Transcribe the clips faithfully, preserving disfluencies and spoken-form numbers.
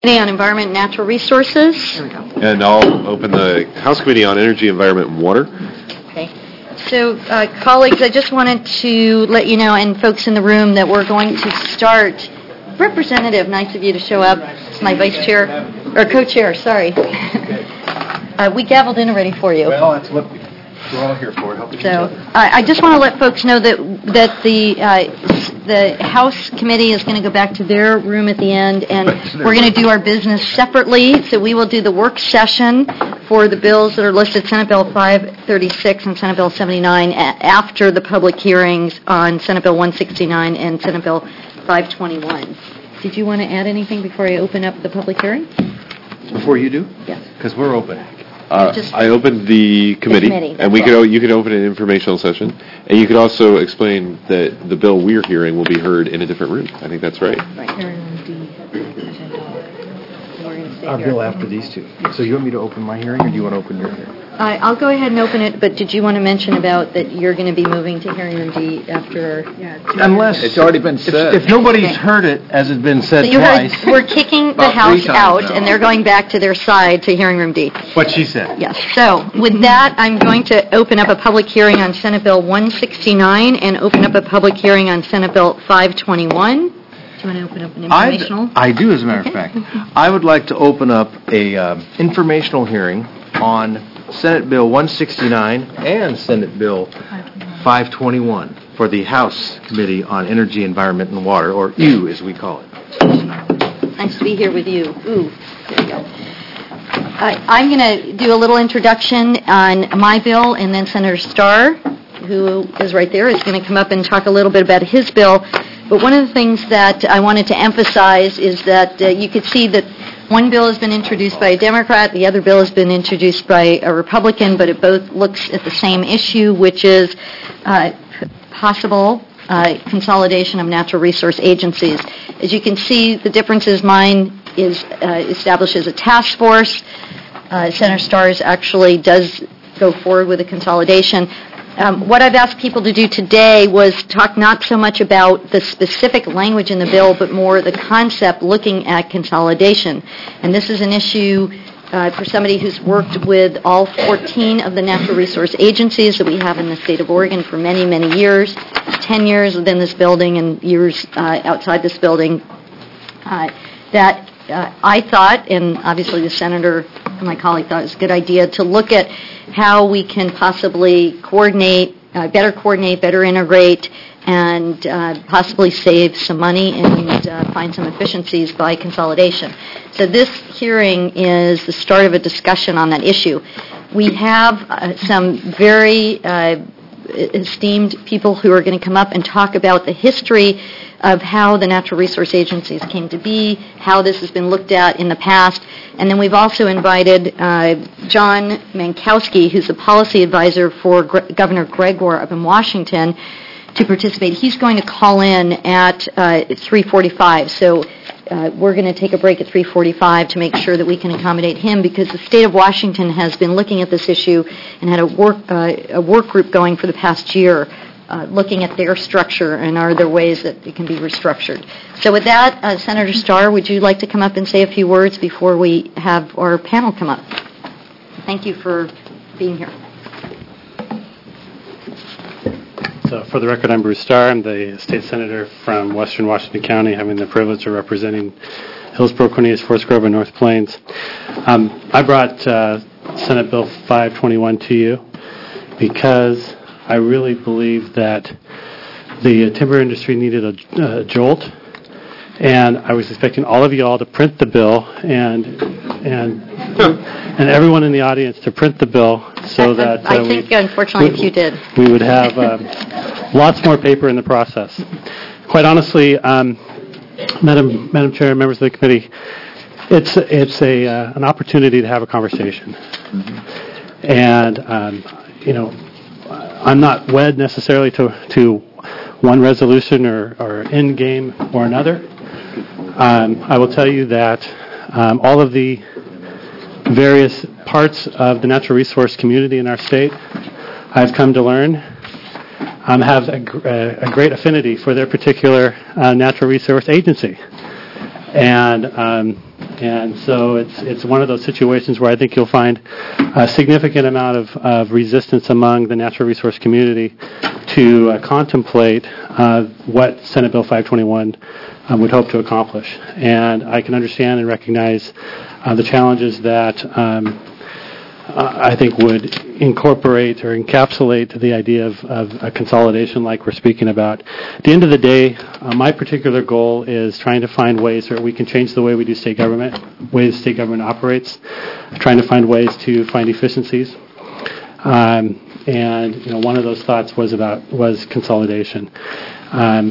on Environment and Natural Resources. There we go. And I'll open the House Committee on Energy, Environment, and Water. Okay. So, uh, colleagues, I just wanted to let you know, and folks in the room, that we're going to start. Representative, nice of you to show up. It's my vice chair, or co-chair, sorry. uh, we gavelled in already for you. Well, that's what we're all here for, helping so, each other. Uh, I just want to let folks know that that the uh, the House Committee is going to go back to their room at the end, and we're going to do our business separately. So we will do the work session for the bills that are listed, Senate Bill five thirty-six and Senate Bill seventy-nine, a- after the public hearings on Senate Bill one sixty-nine and Senate Bill five twenty-one. Did you want to add anything before I open up the public hearing? Before you do? Yes. Because we're open. Uh, I opened the committee, committee, and we could o- you could open an informational session, and you could also explain that the bill we're hearing will be heard in a different room. I think that's right. Right. Our bill after these two. So you want me to open my hearing, or do you want to open your hearing? Uh, I'll go ahead and open it, but did you want to mention about that you're going to be moving to hearing room D after? Yeah, Unless it's already been said. If, if nobody's Okay. heard it, as it's been said So you twice. heard, we're kicking the About three House times out, now. and they're going back to their side to hearing room D. What she said. Yes. So with that, I'm going to open up a public hearing on Senate Bill one sixty-nine and open up a public hearing on Senate Bill five twenty-one. Do you want to open up an informational? I'd, I do, as a matter Okay. of fact. I would like to open up a um, informational hearing on Senate Bill one sixty-nine and Senate Bill five twenty-one for the House Committee on Energy, Environment, and Water, or E W, as we call it. Nice to be here with you. Ooh, there you go. Uh, I'm going to do a little introduction on my bill, and then Senator Starr, who is right there, is going to come up and talk a little bit about his bill. But one of the things that I wanted to emphasize is that uh, you could see that one bill has been introduced by a Democrat, the other bill has been introduced by a Republican, but it both looks at the same issue, which is uh, p- possible uh, consolidation of natural resource agencies. As you can see, the difference is mine is uh, establishes a task force. Uh, Senator Starrs actually does go forward with a consolidation. Um, what I've asked people to do today was talk not so much about the specific language in the bill, but more the concept looking at consolidation. And this is an issue uh, for somebody who's worked with all fourteen of the natural resource agencies that we have in the state of Oregon for many, many years, ten years within this building and years uh, outside this building, uh, that uh, I thought, and obviously the senator and my colleague thought it was a good idea, to look at how we can possibly coordinate, uh, better coordinate, better integrate, and uh, possibly save some money and uh, find some efficiencies by consolidation. So this hearing is the start of a discussion on that issue. We have uh, some very uh, esteemed people who are going to come up and talk about the history of how the natural resource agencies came to be, how this has been looked at in the past. And then we've also invited uh, John Mankowski, who's the policy advisor for Gre- Governor Gregoire up in Washington, to participate. He's going to call in at uh, three forty-five. So uh, we're going to take a break at three forty-five to make sure that we can accommodate him, because the state of Washington has been looking at this issue and had a work uh, a work group going for the past year, uh, looking at their structure and are there ways that it can be restructured. So with that, uh, Senator Starr, would you like to come up and say a few words before we have our panel come up? Thank you for being here. So for the record, I'm Bruce Starr. I'm the state senator from Western Washington County, having the privilege of representing Hillsborough, Cornelius, Forest Grove, and North Plains. Um, I brought uh, Senate Bill five twenty-one to you because I really believe that the timber industry needed a, a jolt, and I was expecting all of you all to print the bill and and and everyone in the audience to print the bill so that uh, I think, we, unfortunately, we, if you did, we would have um, lots more paper in the process. Quite honestly, um, Madam Madam Chair, members of the committee, it's it's a uh, an opportunity to have a conversation, mm-hmm. and um, you know, I'm not wed necessarily to to one resolution or, or end game or another. Um, I will tell you that um, all of the various parts of the natural resource community in our state, I've come to learn, um, have a, gr- a great affinity for their particular uh, natural resource agency. And um, And so it's it's one of those situations where I think you'll find a significant amount of, of resistance among the natural resource community to uh, contemplate uh, what Senate Bill five twenty-one um, would hope to accomplish. And I can understand and recognize uh, the challenges that um, I think would incorporate or encapsulate the idea of, of a consolidation like we're speaking about. At the end of the day, uh, my particular goal is trying to find ways where we can change the way we do state government, ways state government operates, trying to find ways to find efficiencies. Um, and you know, one of those thoughts was about was consolidation. Um,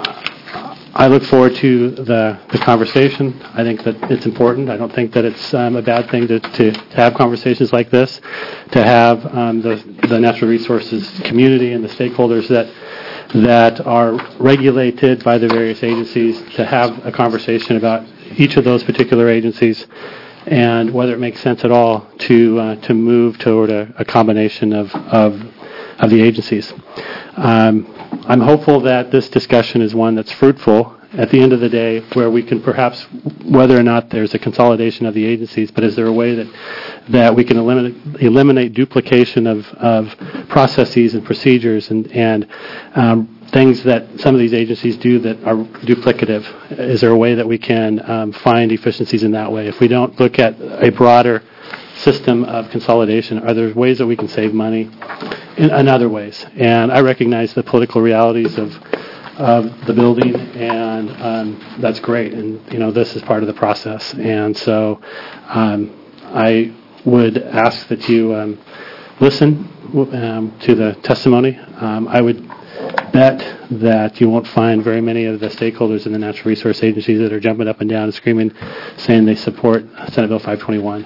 I look forward to the, the conversation. I think that it's important. I don't think that it's um, a bad thing to, to, to have conversations like this, to have um, the, the natural resources community and the stakeholders that that are regulated by the various agencies, to have a conversation about each of those particular agencies and whether it makes sense at all to uh, to move toward a, a combination of, of of the agencies. Um, I'm hopeful that this discussion is one that's fruitful at the end of the day, where we can perhaps, whether or not there's a consolidation of the agencies, but is there a way that that we can eliminate eliminate duplication of, of processes and procedures and, and um, things that some of these agencies do that are duplicative? Is there a way that we can um, find efficiencies in that way? If we don't look at a broader system of consolidation, are there ways that we can save money in, in other ways? And I recognize the political realities of of the building, and um, that's great. And you know, this is part of the process. And so, um, I would ask that you um, listen um, to the testimony. Um, I would bet that you won't find very many of the stakeholders in the natural resource agencies that are jumping up and down and screaming, saying they support Senate Bill five twenty-one.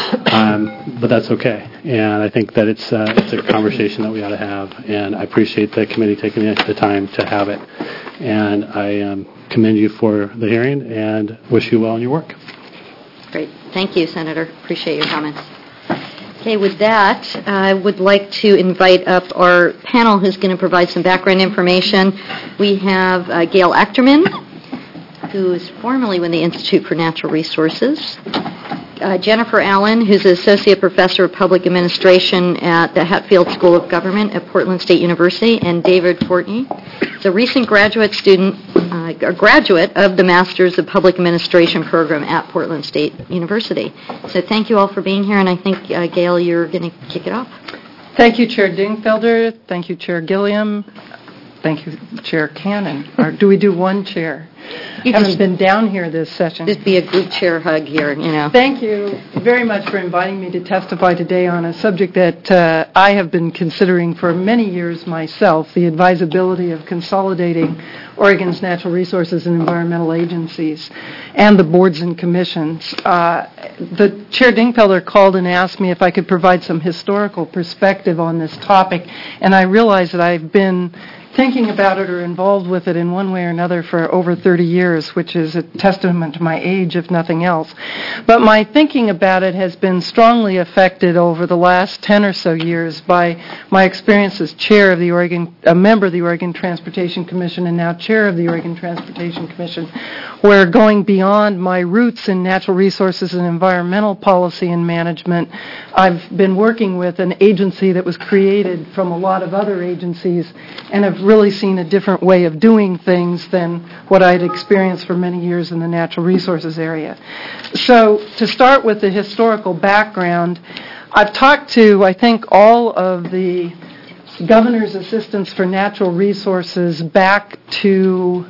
Um, but that's okay. And I think that it's uh, it's a conversation that we ought to have. And I appreciate the committee taking the, the time to have it. And I um, commend you for the hearing and wish you well in your work. Great. Thank you, Senator. Appreciate your comments. Okay, with that, I would like to invite up our panel who's going to provide some background information. We have uh, Gail Achterman, who is formerly with the Institute for Natural Resources, uh, Jennifer Allen, who's an Associate Professor of Public Administration at the Hatfield School of Government at Portland State University, and David Fortney, is a recent graduate student, uh, a graduate of the Masters of Public Administration program at Portland State University. So thank you all for being here, and I think, uh, Gail, you're going to kick it off. Thank you, Chair Dingfelder. Thank you, Chair Gilliam. Thank you, Chair Cannon. Or do we do one chair? You haven't just, been down here this session. Just be a group chair hug here, you know. Thank you very much for inviting me to testify today on a subject that uh, I have been considering for many years myself, the advisability of consolidating Oregon's natural resources and environmental agencies and the boards and commissions. Uh, the Chair Dingfelder called and asked me if I could provide some historical perspective on this topic, and I realized that I've been thinking about it or involved with it in one way or another for over thirty years, which is a testament to my age, if nothing else. But my thinking about it has been strongly affected over the last ten or so years by my experience as chair of the Oregon, a member of the Oregon Transportation Commission and now chair of the Oregon Transportation Commission, where going beyond my roots in natural resources and environmental policy and management, I've been working with an agency that was created from a lot of other agencies and have really seen a different way of doing things than what I'd experienced for many years in the natural resources area. So to start with the historical background, I've talked to, I think, all of the governor's assistants for natural resources back to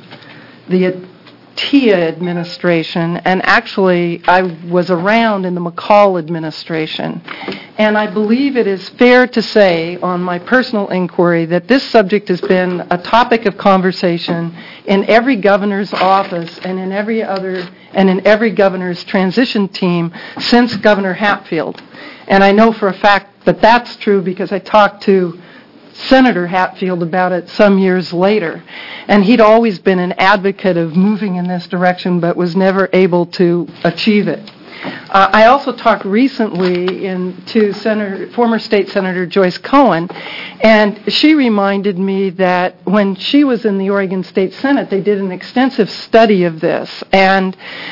the T I A administration, and actually I was around in the McCall administration. And I believe it is fair to say on my personal inquiry that this subject has been a topic of conversation in every governor's office and in every other and in every governor's transition team since Governor Hatfield. And I know for a fact that that's true because I talked to Senator Hatfield about it some years later. And he'd always been an advocate of moving in this direction, but was never able to achieve it. Uh, I also talked recently in, to Senator, former State Senator Joyce Cohen, and she reminded me that when she was in the Oregon State Senate, they did an extensive study of this. And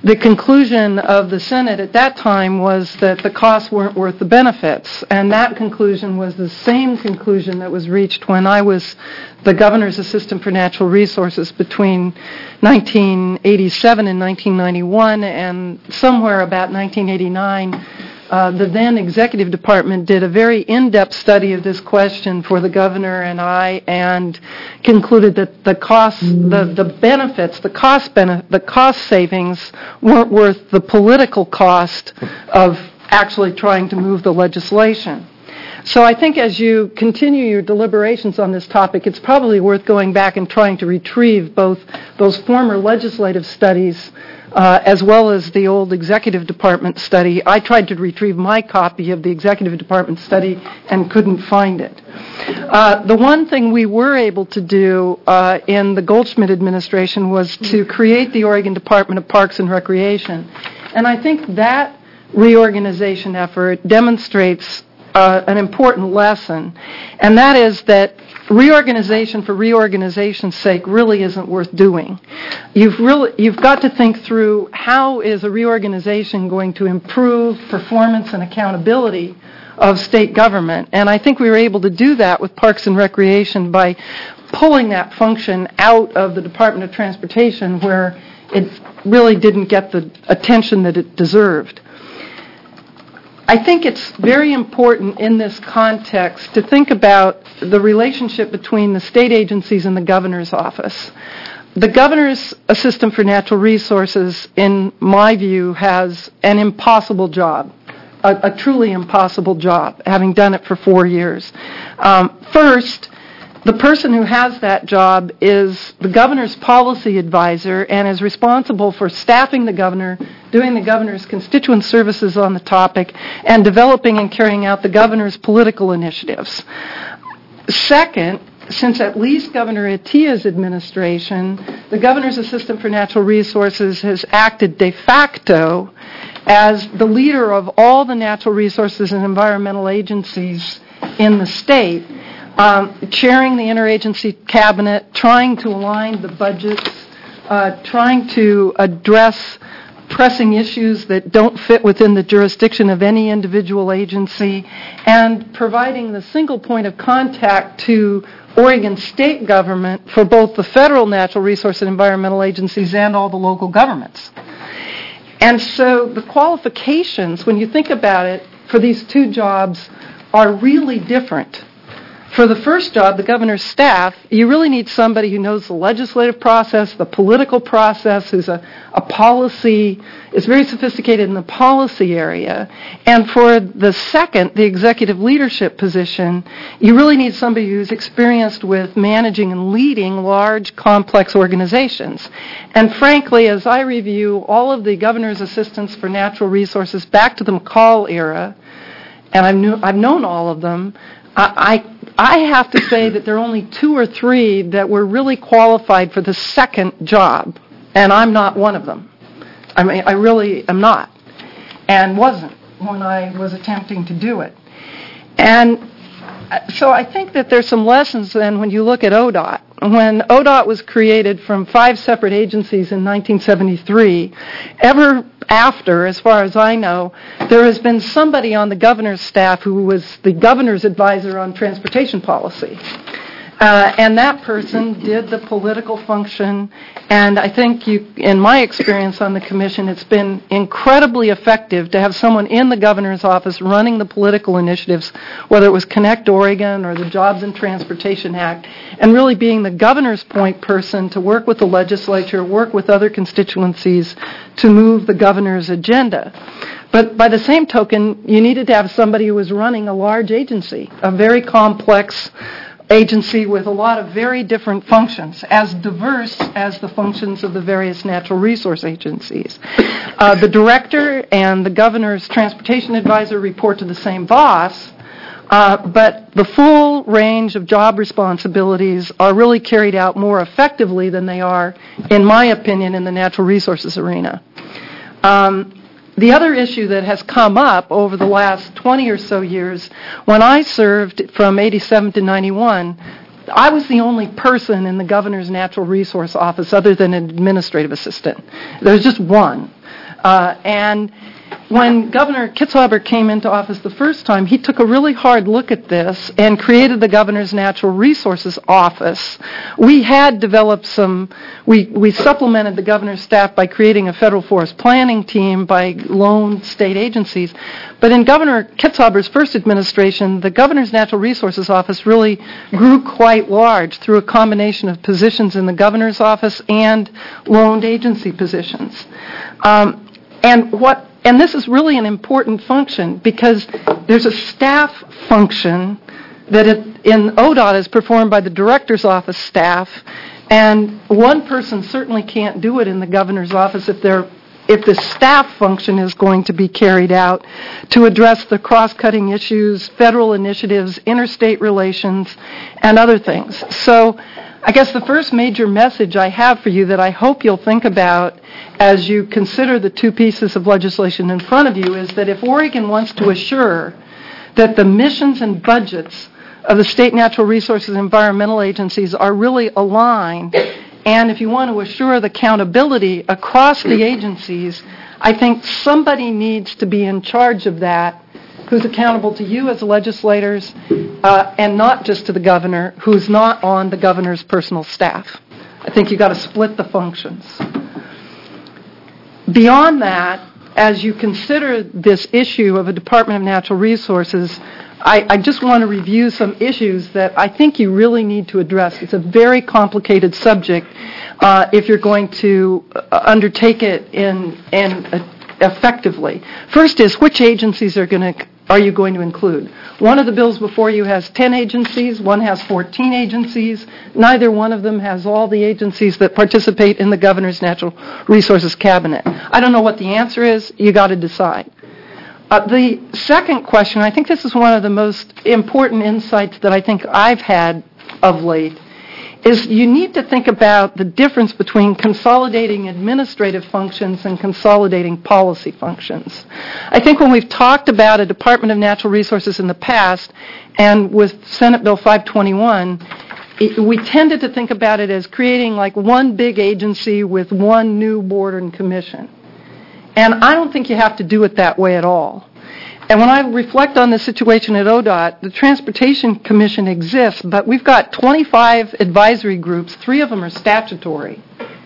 the conclusion of the Senate at that time was that the costs weren't worth the benefits, and that conclusion was the same conclusion that was reached when I was the governor's assistant for natural resources between nineteen eighty-seven and nineteen ninety-one, and somewhere about nineteen eighty-nine, Uh, the then executive department did a very in-depth study of this question for the governor and I, and concluded that the costs, the, the benefits, the cost bene- the cost savings weren't worth the political cost of actually trying to move the legislation. So I think as you continue your deliberations on this topic, it's probably worth going back and trying to retrieve both those former legislative studies Uh, as well as the old executive department study. I tried to retrieve my copy of the executive department study and couldn't find it. Uh, the one thing we were able to do uh, in the Goldschmidt administration was to create the Oregon Department of Parks and Recreation. And I think that reorganization effort demonstrates uh, an important lesson, and that is that reorganization for reorganization's sake really isn't worth doing. You've really you've got to think through how is a reorganization going to improve performance and accountability of state government. And I think we were able to do that with Parks and Recreation by pulling that function out of the Department of Transportation, where it really didn't get the attention that it deserved. I think it's very important in this context to think about the relationship between the state agencies and the governor's office. The governor's assistant for natural resources, in my view, has an impossible job, a, a truly impossible job, having done it for four years. Um, first, the person who has that job is the governor's policy advisor and is responsible for staffing the governor, doing the governor's constituent services on the topic, and developing and carrying out the governor's political initiatives. Second, since at least Governor Atiyah's administration, the governor's assistant for natural resources has acted de facto as the leader of all the natural resources and environmental agencies in the state, um, chairing the interagency cabinet, trying to align the budgets, uh, trying to address pressing issues that don't fit within the jurisdiction of any individual agency, and providing the single point of contact to Oregon state government for both the federal natural resource and environmental agencies and all the local governments. And so the qualifications, when you think about it, for these two jobs are really different. For the first job, the governor's staff, you really need somebody who knows the legislative process, the political process, who's a, a policy, is very sophisticated in the policy area. And for the second, the executive leadership position, you really need somebody who's experienced with managing and leading large, complex organizations. And frankly, as I review all of the governor's assistants for natural resources back to the McCall era, and I've, knew, I've known all of them, I, I have to say that there are only two or three that were really qualified for the second job, and I'm not one of them. I mean, I really am not, and wasn't when I was attempting to do it. And so I think that there's some lessons then when you look at O D O T. When O D O T was created from five separate agencies in nineteen seventy-three, ever after, as far as I know, there has been somebody on the governor's staff who was the governor's advisor on transportation policy. Uh, and that person did the political function, and I think you, in my experience on the commission, it's been incredibly effective to have someone in the governor's office running the political initiatives, whether it was Connect Oregon or the Jobs and Transportation Act, and really being the governor's point person to work with the legislature, work with other constituencies to move the governor's agenda. But by the same token, you needed to have somebody who was running a large agency, a very complex agency with a lot of very different functions, as diverse as the functions of the various natural resource agencies. Uh, the director and the governor's transportation advisor report to the same boss, uh, but the full range of job responsibilities are really carried out more effectively than they are, in my opinion, in the natural resources arena. Um, The other issue that has come up over the last twenty or so years, when I served from eighty-seven to ninety-one, I was the only person in the governor's natural resource office other than an administrative assistant. There was just one. Uh, and when Governor Kitzhaber came into office the first time, he took a really hard look at this and created the Governor's Natural Resources Office. We had developed some, we, we supplemented the Governor's staff by creating a federal forest planning team by loan state agencies. But in Governor Kitzhaber's first administration, the Governor's Natural Resources Office really grew quite large through a combination of positions in the Governor's office and loaned agency positions. Um, and what And this is really an important function because there's a staff function that it, in O D O T is performed by the director's office staff, and one person certainly can't do it in the governor's office if they're if the staff function is going to be carried out to address the cross-cutting issues, federal initiatives, interstate relations, and other things. So I guess the first major message I have for you that I hope you'll think about as you consider the two pieces of legislation in front of you is that if Oregon wants to assure that the missions and budgets of the state natural resources and environmental agencies are really aligned, and if you want to assure the accountability across the agencies, I think somebody needs to be in charge of that who's accountable to you as legislators uh, and not just to the governor who's not on the governor's personal staff. I think you've got to split the functions. Beyond that, as you consider this issue of a Department of Natural Resources, I, I just want to review some issues that I think you really need to address. It's a very complicated subject uh, if you're going to uh, undertake it in, in uh, effectively. First is, which agencies are going to are you going to include? One of the bills before you has ten agencies, one has fourteen agencies. Neither one of them has all the agencies that participate in the Governor's Natural Resources Cabinet. I don't know what the answer is. You got to decide. Uh, the second question, I think this is one of the most important insights that I think I've had of late, is you need to think about the difference between consolidating administrative functions and consolidating policy functions. I think when we've talked about a Department of Natural Resources in the past, and with Senate Bill five twenty-one, it, we tended to think about it as creating like one big agency with one new board and commission. And I don't think you have to do it that way at all. And when I reflect on the situation at O D O T, the Transportation Commission exists, but we've got twenty-five advisory groups. Three of them are statutory.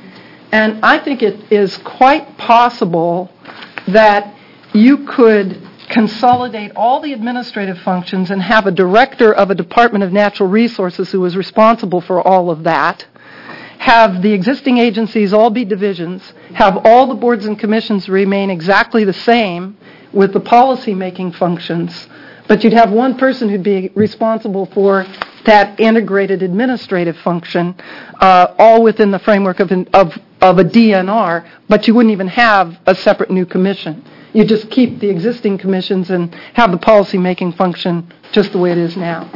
And I think it is quite possible that you could consolidate all the administrative functions and have a director of a Department of Natural Resources who is responsible for all of that, have the existing agencies all be divisions, have all the boards and commissions remain exactly the same, with the policy-making functions, but you'd have one person who'd be responsible for that integrated administrative function, uh, all within the framework of, an, of, of a D N R, but you wouldn't even have a separate new commission. You just keep the existing commissions and have the policy-making function just the way it is now.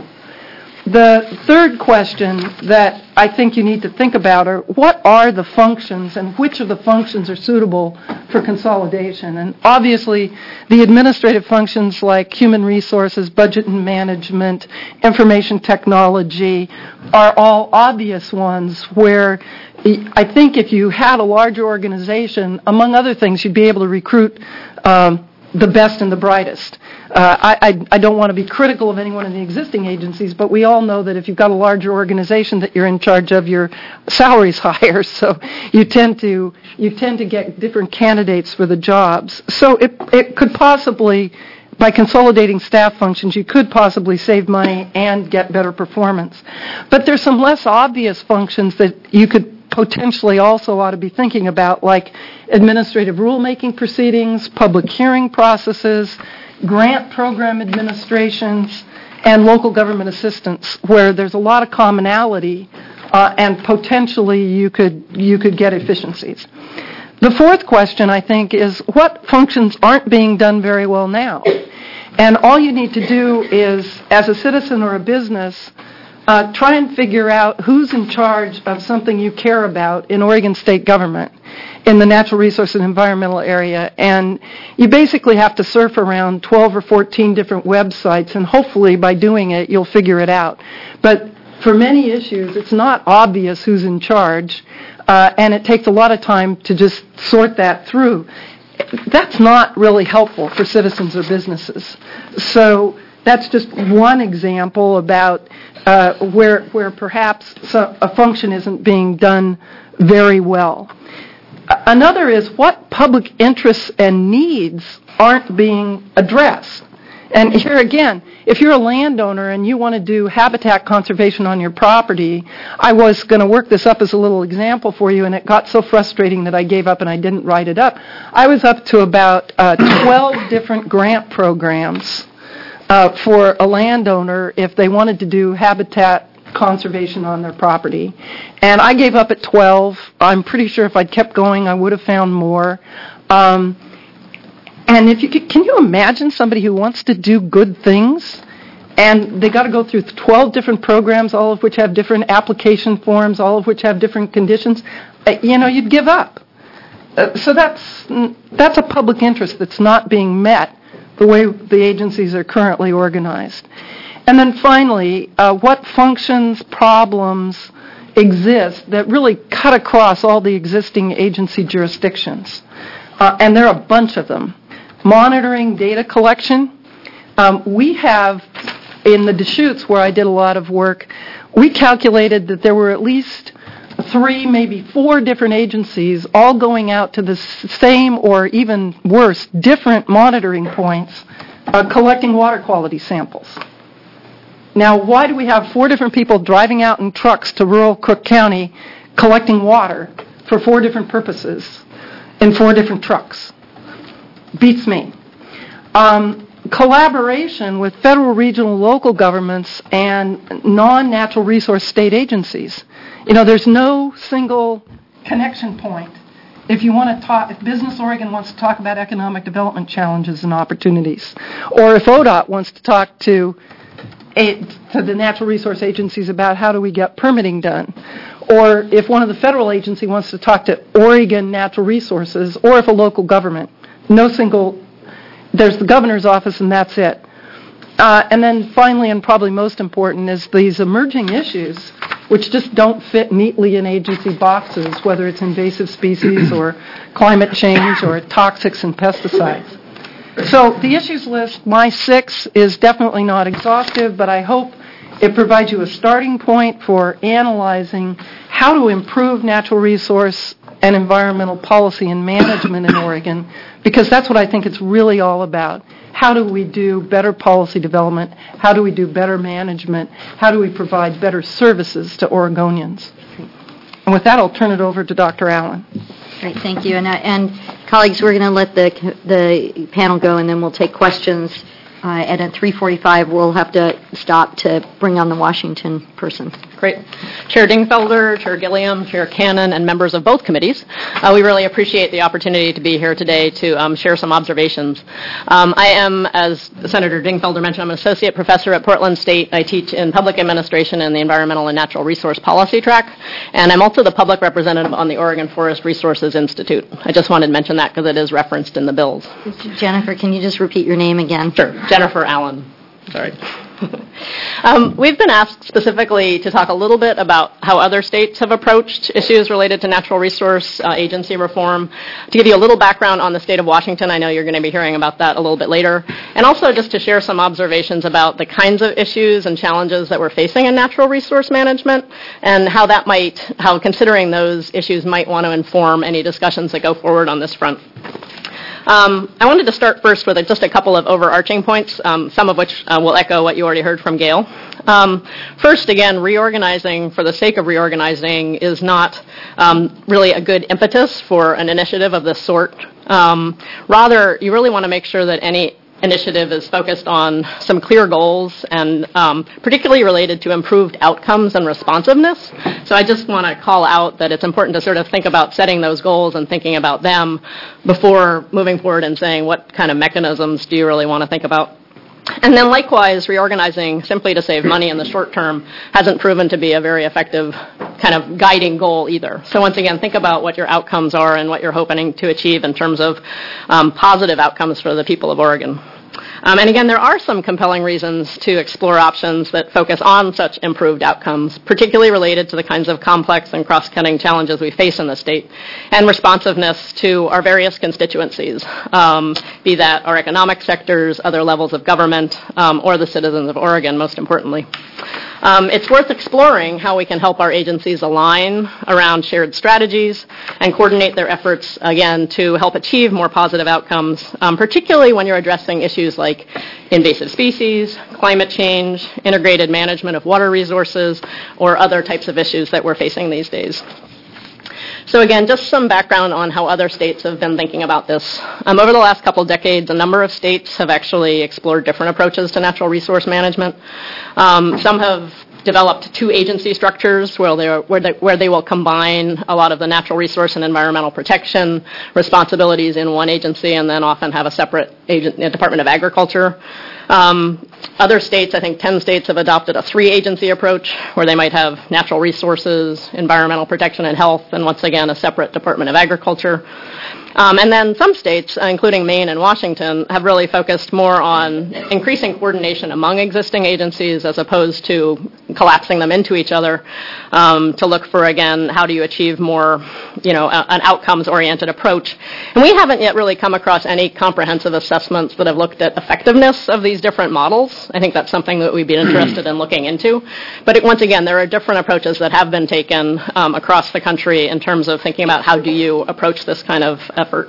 The third question that I think you need to think about are what are the functions and which of the functions are suitable for consolidation. And obviously the administrative functions like human resources, budget and management, information technology are all obvious ones where I think if you had a larger organization, among other things, you'd be able to recruit um, the best and the brightest. Uh, I, I, I don't want to be critical of anyone in the existing agencies, but we all know that if you've got a larger organization that you're in charge of, your salary's higher, so you tend to you tend to get different candidates for the jobs. So it it could possibly, by consolidating staff functions, you could possibly save money and get better performance. But there's some less obvious functions that you could potentially also ought to be thinking about, like administrative rulemaking proceedings, public hearing processes, grant program administrations, and local government assistance, where there's a lot of commonality uh, and potentially you could you could get efficiencies. The fourth question, I think, is what functions aren't being done very well now? And all you need to do is, as a citizen or a business, Uh, try and figure out who's in charge of something you care about in Oregon state government in the natural resource and environmental area. And you basically have to surf around twelve or fourteen different websites, and hopefully by doing it, you'll figure it out. But for many issues, it's not obvious who's in charge, uh, and it takes a lot of time to just sort that through. that's not really helpful for citizens or businesses. So that's just one example about uh, where where perhaps so a function isn't being done very well. Another is what public interests and needs aren't being addressed. And here again, if you're a landowner and you want to do habitat conservation on your property, I was going to work this up as a little example for you, and it got so frustrating that I gave up and I didn't write it up. I was up to about uh, twelve different grant programs uh, for a landowner if they wanted to do habitat conservation on their property. And I gave up at twelve. I'm pretty sure if I'd kept going, I would have found more. Um, And if you could, can you imagine somebody who wants to do good things, and they got to go through twelve different programs, all of which have different application forms, all of which have different conditions? Uh, you know, you'd give up. Uh, so that's that's a public interest that's not being met the way the agencies are currently organized. And then finally, uh, what functions, problems exist that really cut across all the existing agency jurisdictions? Uh, and there are a bunch of them. Monitoring data collection. Um, we have, in the Deschutes where I did a lot of work, we calculated that there were at least three, maybe four different agencies all going out to the same or even worse, different monitoring points, uh, collecting water quality samples. Now, why do we have four different people driving out in trucks to rural Cook County collecting water for four different purposes in four different trucks? Beats me. Um, collaboration with federal, regional, local governments and non-natural resource state agencies. You know, there's no single connection point. If you want to talk, if Business Oregon wants to talk about economic development challenges and opportunities, or if O D O T wants to talk to a, to the natural resource agencies about how do we get permitting done, or if one of the federal agencies wants to talk to Oregon Natural Resources, or if a local government. No single, there's the governor's office and that's it. Uh, and then finally, and probably most important, is these emerging issues which just don't fit neatly in agency boxes, whether it's invasive species or climate change or toxics and pesticides. So the issues list, my six, is definitely not exhaustive, but I hope it provides you a starting point for analyzing how to improve natural resource and environmental policy and management in Oregon, because that's what I think it's really all about. How do we do better policy development? How do we do better management? How do we provide better services to Oregonians? And with that, I'll turn it over to Doctor Allen. Great, thank you. And, uh, and colleagues, we're going to let the the panel go, and then we'll take questions. Uh, and at three forty-five, we'll have to stop to bring on the Washington person. Great. Chair Dingfelder, Chair Gilliam, Chair Cannon, and members of both committees. Uh, we really appreciate the opportunity to be here today to um, share some observations. Um, I am, as Senator Dingfelder mentioned, I'm an associate professor at Portland State. I teach in public administration in the environmental and natural resource policy track, and I'm also the public representative on the Oregon Forest Resources Institute. I just wanted to mention that because it is referenced in the bills. Jennifer, can you just repeat your name again? Sure. Jennifer Allen. Sorry. um, we've been asked specifically to talk a little bit about how other states have approached issues related to natural resource uh, agency reform. To give you a little background on the state of Washington, I know you're going to be hearing about that a little bit later, and also just to share some observations about the kinds of issues and challenges that we're facing in natural resource management, and how that might, how considering those issues might want to inform any discussions that go forward on this front. Um, I wanted to start first with a, just a couple of overarching points, um, some of which uh, will echo what you already heard from Gail. Um, first, again, reorganizing for the sake of reorganizing is not um, really a good impetus for an initiative of this sort. Um, rather, you really want to make sure that any initiative is focused on some clear goals and um, particularly related to improved outcomes and responsiveness. So I just want to call out that it's important to sort of think about setting those goals and thinking about them before moving forward and saying what kind of mechanisms do you really want to think about. And then likewise, reorganizing simply to save money in the short term hasn't proven to be a very effective kind of guiding goal either. So once again, think about what your outcomes are and what you're hoping to achieve in terms of um, positive outcomes for the people of Oregon. Um, and again, there are some compelling reasons to explore options that focus on such improved outcomes, particularly related to the kinds of complex and cross-cutting challenges we face in the state, and responsiveness to our various constituencies, um, be that our economic sectors, other levels of government, um, or the citizens of Oregon, most importantly. Um, it's worth exploring how we can help our agencies align around shared strategies and coordinate their efforts, again, to help achieve more positive outcomes, um, particularly when you're addressing issues like invasive species, climate change, integrated management of water resources, or other types of issues that we're facing these days. So again, just some background on how other states have been thinking about this. Um, over the last couple decades, a number of states have actually explored different approaches to natural resource management. Um, some have developed two agency structures where they, are, where, they, where they will combine a lot of the natural resource and environmental protection responsibilities in one agency and then often have a separate agent, Department of Agriculture. Um, other states, I think ten states, have adopted a three-agency approach where they might have natural resources, environmental protection and health, and once again a separate Department of Agriculture. Um, and then some states, including Maine and Washington, have really focused more on increasing coordination among existing agencies as opposed to collapsing them into each other um, to look for, again, how do you achieve more, you know, a, an outcomes-oriented approach. And we haven't yet really come across any comprehensive assessments that have looked at effectiveness of these different models. I think that's something that we'd be interested in looking into. But it, once again, there are different approaches that have been taken um, across the country in terms of thinking about how do you approach this kind of effort.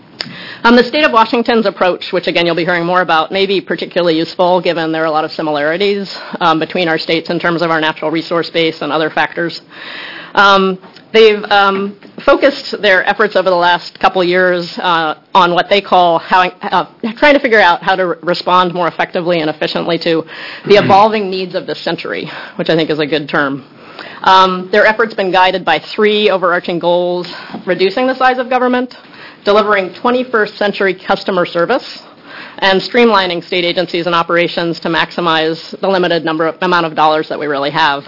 Um, the state of Washington's approach, which again you'll be hearing more about, may be particularly useful given there are a lot of similarities um, between our states in terms of our natural resource base and other factors. Um, they've um, focused their efforts over the last couple years uh, on what they call how, uh, trying to figure out how to re- respond more effectively and efficiently to the evolving needs of this century, which I think is a good term. Um, their efforts have been guided by three overarching goals: reducing the size of government, delivering twenty-first century customer service, and streamlining state agencies and operations to maximize the limited number of, amount of dollars that we really have.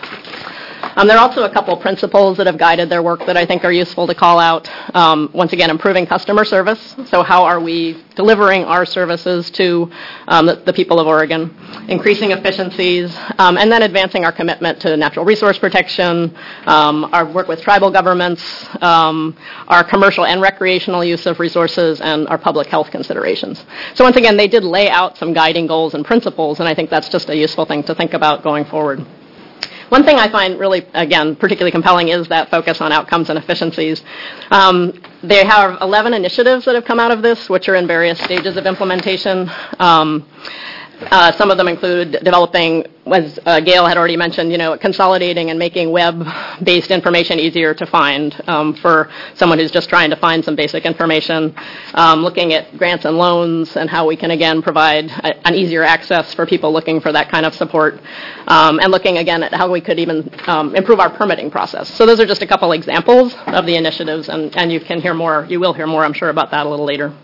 Um, there are also a couple principles that have guided their work that I think are useful to call out. Um, once again, improving customer service. So how are we delivering our services to um, the, the people of Oregon? Increasing efficiencies, um, and then advancing our commitment to natural resource protection, um, our work with tribal governments, um, our commercial and recreational use of resources, and our public health considerations. So once again, they did lay out some guiding goals and principles, and I think that's just a useful thing to think about going forward. One thing I find really, again, particularly compelling is that focus on outcomes and efficiencies. Um, they have eleven initiatives that have come out of this, which are in various stages of implementation. Um, Uh, some of them include developing, as uh, Gail had already mentioned, you know, consolidating and making web-based information easier to find um, for someone who's just trying to find some basic information, um, looking at grants and loans and how we can, again, provide a, an easier access for people looking for that kind of support, um, and looking, again, at how we could even um, improve our permitting process. So those are just a couple examples of the initiatives, and, and you can hear more, you will hear more, I'm sure, about that a little later.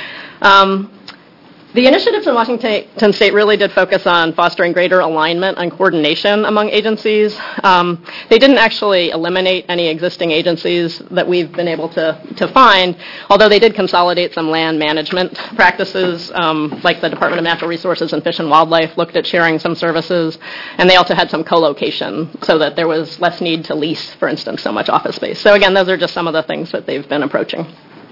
Um, The initiatives in Washington State really did focus on fostering greater alignment and coordination among agencies. Um, they didn't actually eliminate any existing agencies that we've been able to, to find, although they did consolidate some land management practices, um, like the Department of Natural Resources and Fish and Wildlife looked at sharing some services, and they also had some co-location so that there was less need to lease, for instance, so much office space. So again, those are just some of the things that they've been approaching.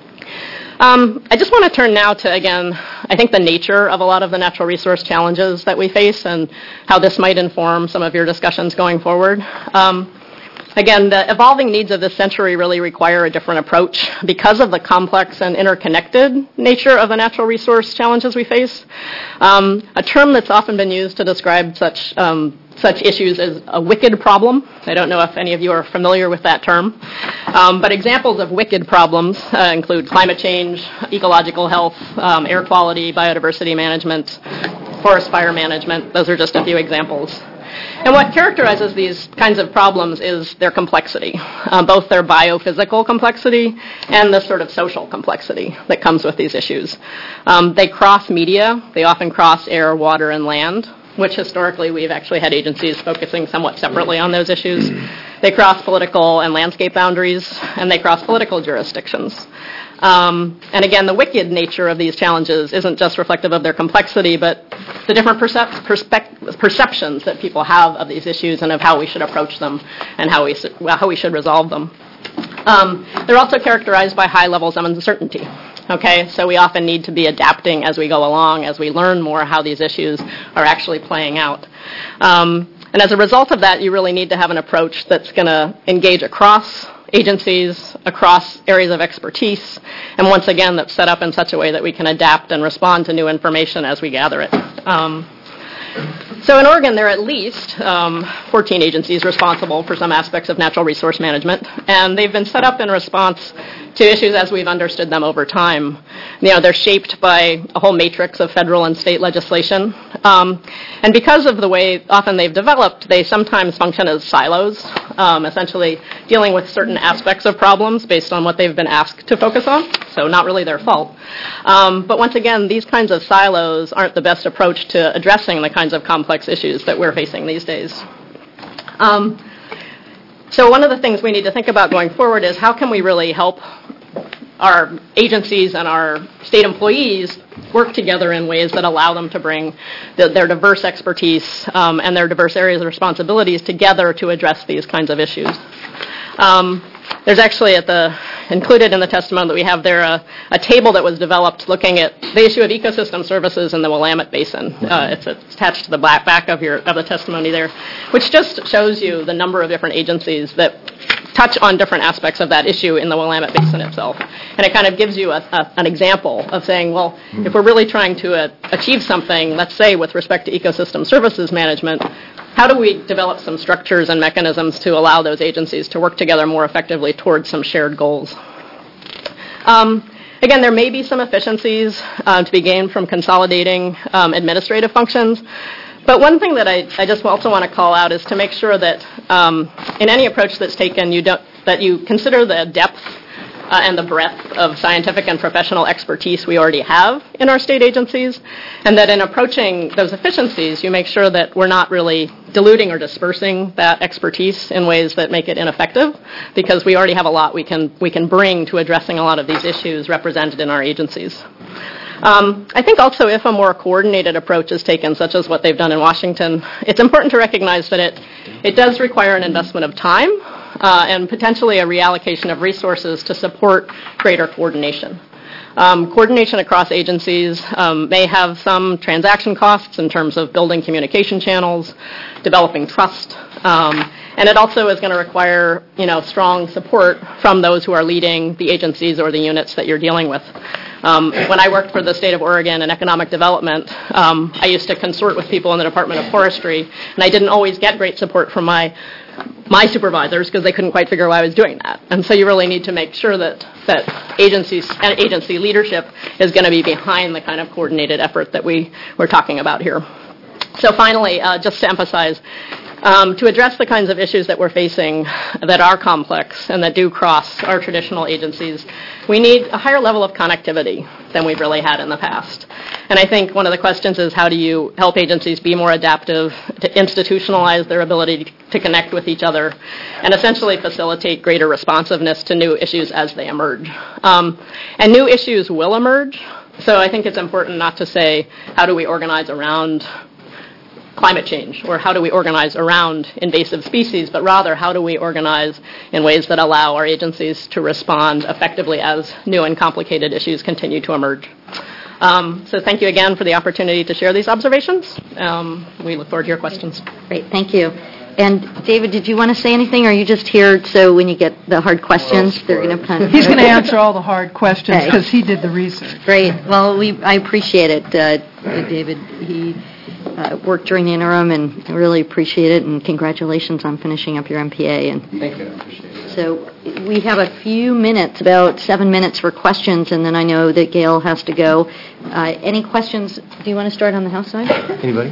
Um, I just want to turn now to, again, I think the nature of a lot of the natural resource challenges that we face and how this might inform some of your discussions going forward. Um, again, the evolving needs of this century really require a different approach because of the complex and interconnected nature of the natural resource challenges we face. Um, a term that's often been used to describe such um, such issues as a wicked problem. I don't know if any of you are familiar with that term. Um, but examples of wicked problems uh, include climate change, ecological health, um, air quality, biodiversity management, forest fire management. Those are just a few examples. And what characterizes these kinds of problems is their complexity, uh, both their biophysical complexity and the sort of social complexity that comes with these issues. Um, they cross media. They often cross air, water, and land, which historically we've actually had agencies focusing somewhat separately on those issues. They cross political and landscape boundaries, and they cross political jurisdictions. Um, and again, the wicked nature of these challenges isn't just reflective of their complexity, but the different percep- perspec- perceptions that people have of these issues and of how we should approach them and how we, su- well, how we should resolve them. Um, they're also characterized by high levels of uncertainty. Okay, so we often need to be adapting as we go along, as we learn more how these issues are actually playing out. Um, and as a result of that, you really need to have an approach that's going to engage across agencies, across areas of expertise, and once again, that's set up in such a way that we can adapt and respond to new information as we gather it. Um, So in Oregon, there are at least um, fourteen agencies responsible for some aspects of natural resource management, and they've been set up in response to issues as we've understood them over time. You know, they're shaped by a whole matrix of federal and state legislation, um, and because of the way often they've developed, they sometimes function as silos, um, essentially dealing with certain aspects of problems based on what they've been asked to focus on, so not really their fault. Um, but once again, these kinds of silos aren't the best approach to addressing the kinds of complex issues that we're facing these days. Um, so one of the things we need to think about going forward is how can we really help our agencies and our state employees work together in ways that allow them to bring the, their diverse expertise um, and their diverse areas of responsibilities together to address these kinds of issues. Um, There's actually at the included in the testimony that we have there a, a table that was developed looking at the issue of ecosystem services in the Willamette Basin. Uh, it's attached to the back, back of your of the testimony there, which just shows you the number of different agencies that touch on different aspects of that issue in the Willamette Basin itself. And it kind of gives you a, a, an example of saying, well, if we're really trying to uh, achieve something, let's say with respect to ecosystem services management, how do we develop some structures and mechanisms to allow those agencies to work together more effectively towards some shared goals? Um, again, there may be some efficiencies uh, to be gained from consolidating um, administrative functions. But one thing that I, I just also want to call out is to make sure that um, in any approach that's taken, you don't, that you consider the depth uh, and the breadth of scientific and professional expertise we already have in our state agencies, and that in approaching those efficiencies, you make sure that we're not really diluting or dispersing that expertise in ways that make it ineffective, because we already have a lot we can we can bring to addressing a lot of these issues represented in our agencies. Um, I think also if a more coordinated approach is taken, such as what they've done in Washington, it's important to recognize that it, it does require an investment of time uh, and potentially a reallocation of resources to support greater coordination. Um, coordination across agencies um, may have some transaction costs in terms of building communication channels, developing trust, um, and it also is going to require, you know, strong support from those who are leading the agencies or the units that you're dealing with. Um, when I worked for the state of Oregon in economic development, um, I used to consort with people in the Department of Forestry, and I didn't always get great support from my my supervisors because they couldn't quite figure out why I was doing that. And so you really need to make sure that, that agencies and agency leadership is going to be behind the kind of coordinated effort that we, we're talking about here. So finally, uh, just to emphasize, Um, to address the kinds of issues that we're facing that are complex and that do cross our traditional agencies, we need a higher level of connectivity than we've really had in the past. And I think one of the questions is, how do you help agencies be more adaptive, to institutionalize their ability to connect with each other, and essentially facilitate greater responsiveness to new issues as they emerge. Um, and new issues will emerge, so I think it's important not to say, how do we organize around climate change, or how do we organize around invasive species, but rather how do we organize in ways that allow our agencies to respond effectively as new and complicated issues continue to emerge. Um, so thank you again for the opportunity to share these observations. Um, we look forward to your questions. Great, thank you. And David, did you want to say anything, or are you just here so when you get the hard questions, they're going to kind of... He's going to answer all the hard questions because he did the research. Great. Well, we I appreciate it, uh, David. He uh, worked during the interim, and I really appreciate it, and congratulations on finishing up your M P A. And Thank you. I appreciate it. so we have a few minutes, about seven minutes for questions, and then I know that Gail has to go. Uh, any questions? Do you want to start on the House side? Anybody?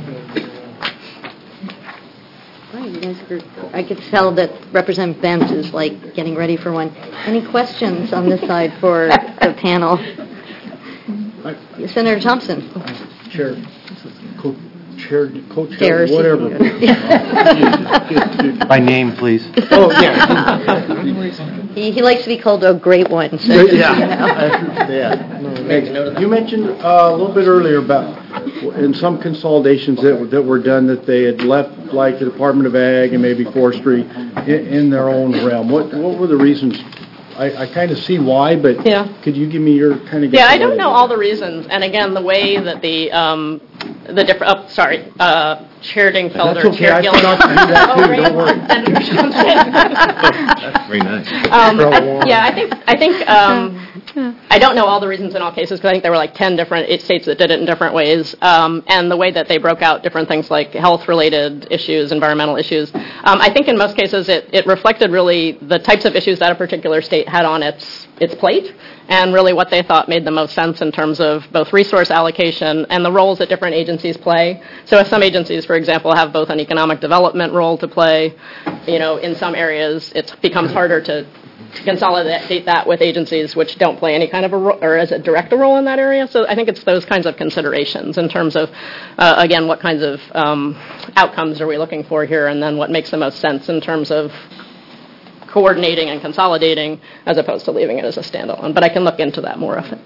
Right, you guys are, I could tell that Representative Benz is like getting ready for one. Any questions on this side for the panel? Senator Thompson. Chair, co- chair, co-chair, Chairs. whatever. By name, please. Oh, yeah. He, he likes to be called a great one. So Yeah. just so you know. Yeah. No, thanks. You mentioned uh, a little bit earlier about in some consolidations that, were- that were done that they had left like the Department of Ag and maybe Forestry in, in their own realm. What what were the reasons? I, I kind of see why, but Yeah. could you give me your kind of Yeah, I don't know all the reasons, and again, the way that the um, the different. Oh, sorry, uh, Chair Dingfelder, That's okay. Chair I Gilliam. forgot to do that, too. Oh, right. Don't worry. Senator Johnson. That's very nice. Um, I, yeah, I think I think um, I don't know all the reasons in all cases because I think there were like ten different eight states that did it in different ways, um, and the way that they broke out different things like health-related issues, environmental issues. Um, I think in most cases it, it reflected really the types of issues that a particular state had on its its plate, and really what they thought made the most sense in terms of both resource allocation and the roles that different agencies play. So if some agencies, for example, have both an economic development role to play, you know, in some areas it becomes harder to, to consolidate that with agencies which don't play any kind of a role, or as a direct a role in that area. So I think it's those kinds of considerations in terms of, uh, again, what kinds of um, outcomes are we looking for here, and then what makes the most sense in terms of coordinating and consolidating as opposed to leaving it as a standalone. But I can look into that more if it.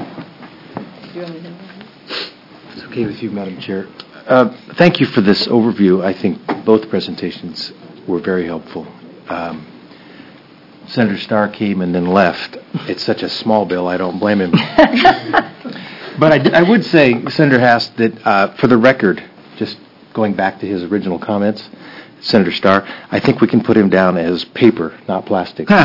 It's okay with you, Madam Chair. Uh, Thank you for this overview. I think both presentations were very helpful. Um, Senator Starr came and then left. It's such a small bill, I don't blame him. But I, d- I would say, Senator Haas, that uh, for the record, just going back to his original comments, Senator Starr, I think we can put him down as paper, not plastic. But-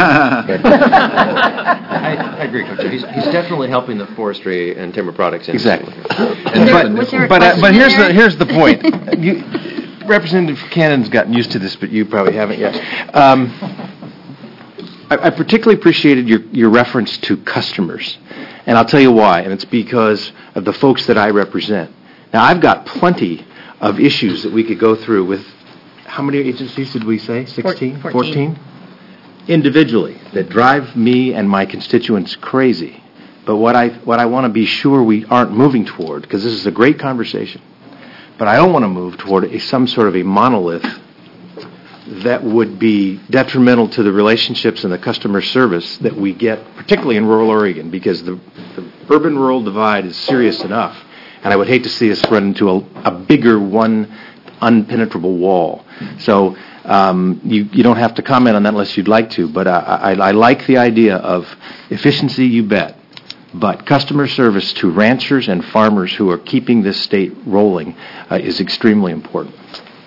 I, I agree, Coach. He's, he's definitely helping the forestry and timber products industry. Exactly. there- was there a But, uh, but question here's in there? the here's the point. You, Representative Cannon's gotten used to this, but you probably haven't yet. Um, I, I particularly appreciated your, your reference to customers, and I'll tell you why. And it's because of the folks that I represent. Now, I've got plenty of issues that we could go through with. How many agencies did we say? Sixteen? fourteen. Individually, that drive me and my constituents crazy. But what I what I want to be sure we aren't moving toward, because this is a great conversation, but I don't want to move toward a, some sort of a monolith that would be detrimental to the relationships and the customer service that we get, particularly in rural Oregon, because the, the urban-rural divide is serious enough, and I would hate to see us run into a, a bigger one unpenetrable wall. So um, you, you don't have to comment on that unless you'd like to, but I, I, I like the idea of efficiency, you bet, but customer service to ranchers and farmers who are keeping this state rolling uh, is extremely important.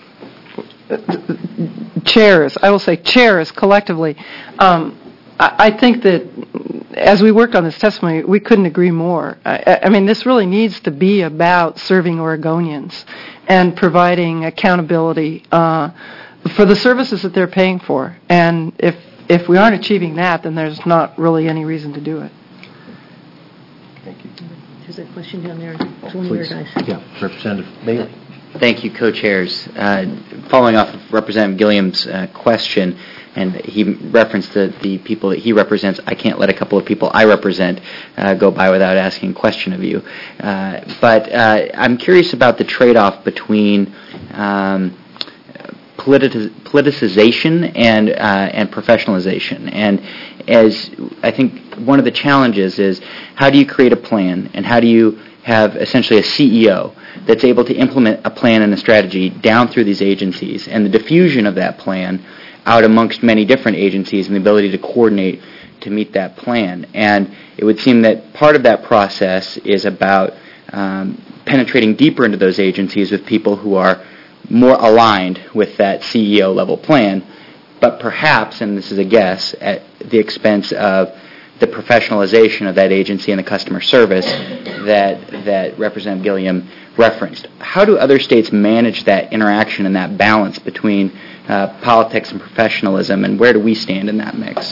Chairs, I will say chairs collectively. Um, I, I think that as we worked on this testimony, we couldn't agree more. I, I mean, this really needs to be about serving Oregonians and providing accountability uh, for the services that they're paying for. And if if we aren't achieving that, then there's not really any reason to do it. Thank you. There's a question down there. It's one of your Please. guys. Yeah, Representative Bailey. Thank you, co-chairs. Uh, following off of Representative Gilliam's uh, question, and he referenced the, the people that he represents, I can't let a couple of people I represent uh, go by without asking a question of you. Uh, but uh, I'm curious about the trade-off between um, politi- politicization and, uh, and professionalization. And as I think one of the challenges is, how do you create a plan, and how do you have essentially a C E O that's able to implement a plan and a strategy down through these agencies, and the diffusion of that plan out amongst many different agencies and the ability to coordinate to meet that plan. And it would seem that part of that process is about um, penetrating deeper into those agencies with people who are more aligned with that C E O level plan, but perhaps, and this is a guess, at the expense of the professionalization of that agency and the customer service that that Representative Gilliam referenced. How do other states manage that interaction and that balance between uh, politics and professionalism, and where do we stand in that mix?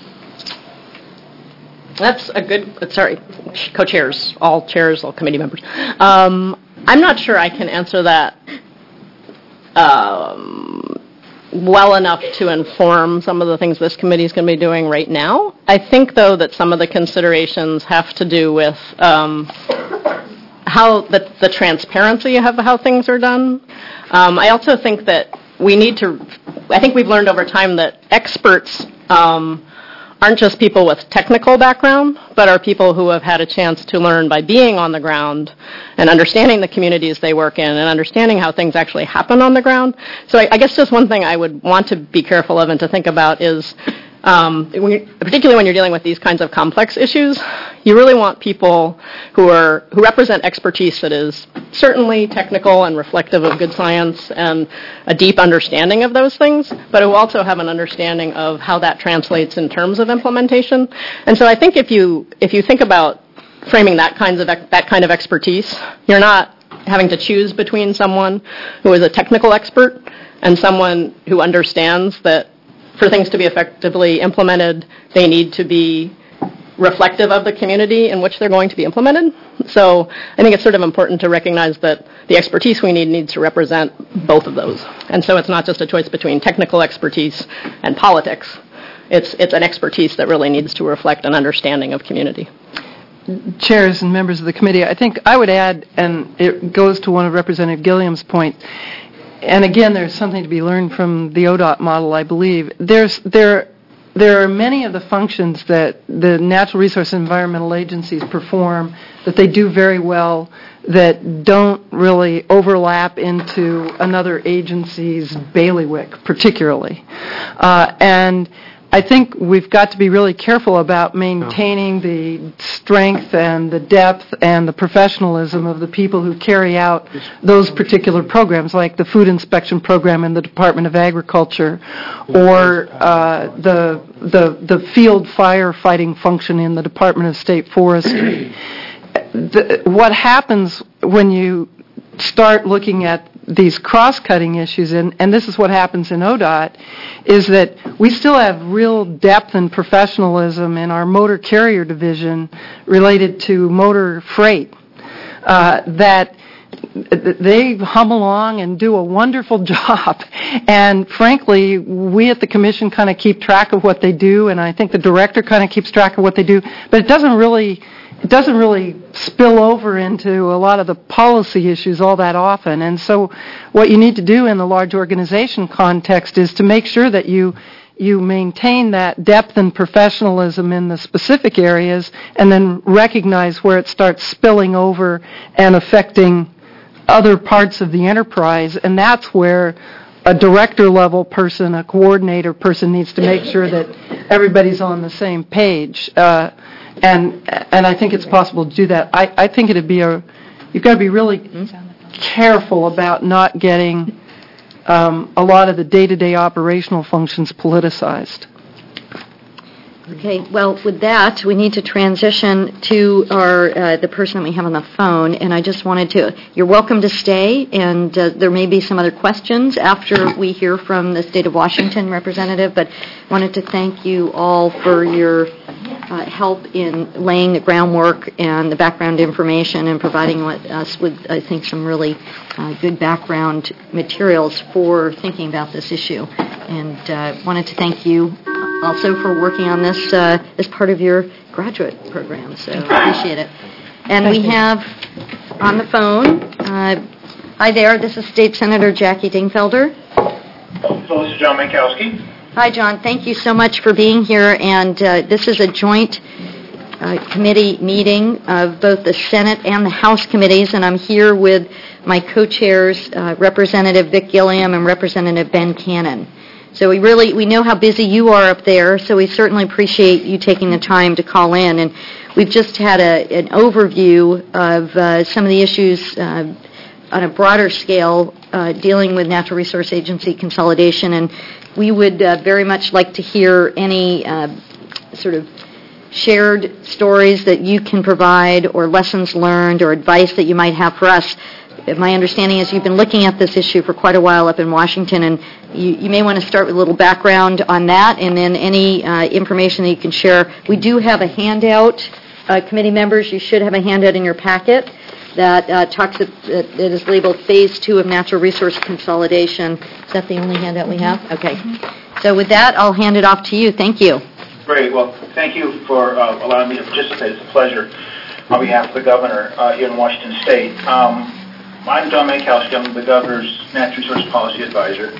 That's a good, sorry, co-chairs, all chairs, all committee members. Um, I'm not sure I can answer that um, well enough to inform some of the things this committee is going to be doing right now. I think, though, that some of the considerations have to do with um, how the, the transparency of how things are done. Um, I also think that we need to, I think we've learned over time that experts um, aren't just people with technical background, but are people who have had a chance to learn by being on the ground and understanding the communities they work in and understanding how things actually happen on the ground. So I, I guess just one thing I would want to be careful of and to think about is, um, when you, particularly when you're dealing with these kinds of complex issues, you really want people who are who represent expertise that is certainly technical and reflective of good science and a deep understanding of those things, but who also have an understanding of how that translates in terms of implementation. And so I think if you if you think about framing that kinds of that kind of expertise, you're not having to choose between someone who is a technical expert and someone who understands that for things to be effectively implemented, they need to be reflective of the community in which they're going to be implemented. So I think it's sort of important to recognize that the expertise we need needs to represent both of those. And so it's not just a choice between technical expertise and politics. It's, it's an expertise that really needs to reflect an understanding of community. Chairs and members of the committee, I think I would add, and it goes to one of Representative Gilliam's points, and again, there's something to be learned from the O D O T model, I believe. There's there there are many of the functions that the natural resource and environmental agencies perform that they do very well that don't really overlap into another agency's bailiwick, particularly. Uh, and I think we've got to be really careful about maintaining the strength and the depth and the professionalism of the people who carry out those particular programs, like the food inspection program in the Department of Agriculture, or uh, the, the the field firefighting function in the Department of State Forestry. The, what happens when you start looking at these cross-cutting issues, and, and this is what happens in O D O T, is that we still have real depth and professionalism in our motor carrier division related to motor freight, uh, that they hum along and do a wonderful job. And frankly, we at the Commission kind of keep track of what they do, and I think the Director kind of keeps track of what they do, but it doesn't really It doesn't really spill over into a lot of the policy issues all that often. And so what you need to do in the large organization context is to make sure that you you maintain that depth and professionalism in the specific areas and then recognize where it starts spilling over and affecting other parts of the enterprise. And that's where a director level person, a coordinator person needs to make sure that everybody's on the same page. Uh, And and I think it's possible to do that. I, I think it'd be a, you've got to be really careful about not getting um, a lot of the day-to-day operational functions politicized. Okay, well, with that, we need to transition to our uh, the person that we have on the phone, and I just wanted to, you're welcome to stay, and uh, there may be some other questions after we hear from the State of Washington representative, but wanted to thank you all for your uh, help in laying the groundwork and the background information and providing us with, I think, some really uh, good background materials for thinking about this issue. And uh, wanted to thank you also for working on this uh, as part of your graduate program, so appreciate it. And we have on the phone, uh, hi there, this is State Senator Jackie Dingfelder. So this is John Mankowski. Hi, John. Thank you so much for being here, and uh, this is a joint uh, committee meeting of both the Senate and the House committees, and I'm here with my co-chairs, uh, Representative Vic Gilliam and Representative Ben Cannon. So we really, we know how busy you are up there, so we certainly appreciate you taking the time to call in. And we've just had a, an overview of uh, some of the issues uh, on a broader scale uh, dealing with Natural Resource Agency consolidation, and we would uh, very much like to hear any uh, sort of shared stories that you can provide or lessons learned or advice that you might have for us. My understanding is you've been looking at this issue for quite a while up in Washington, and you, you may want to start with a little background on that and then any uh, information that you can share. We do have a handout, uh, committee members. You should have a handout in your packet that uh, talks, uh, that is labeled Phase two of Natural Resource Consolidation. Is that the only handout we have? Okay. So with that, I'll hand it off to you. Thank you. Great. Well, thank you for uh, allowing me to participate. It's a pleasure on behalf of the governor uh, here in Washington State. Um, I'm John Mankowski. I'm the governor's Natural Resource Policy Advisor.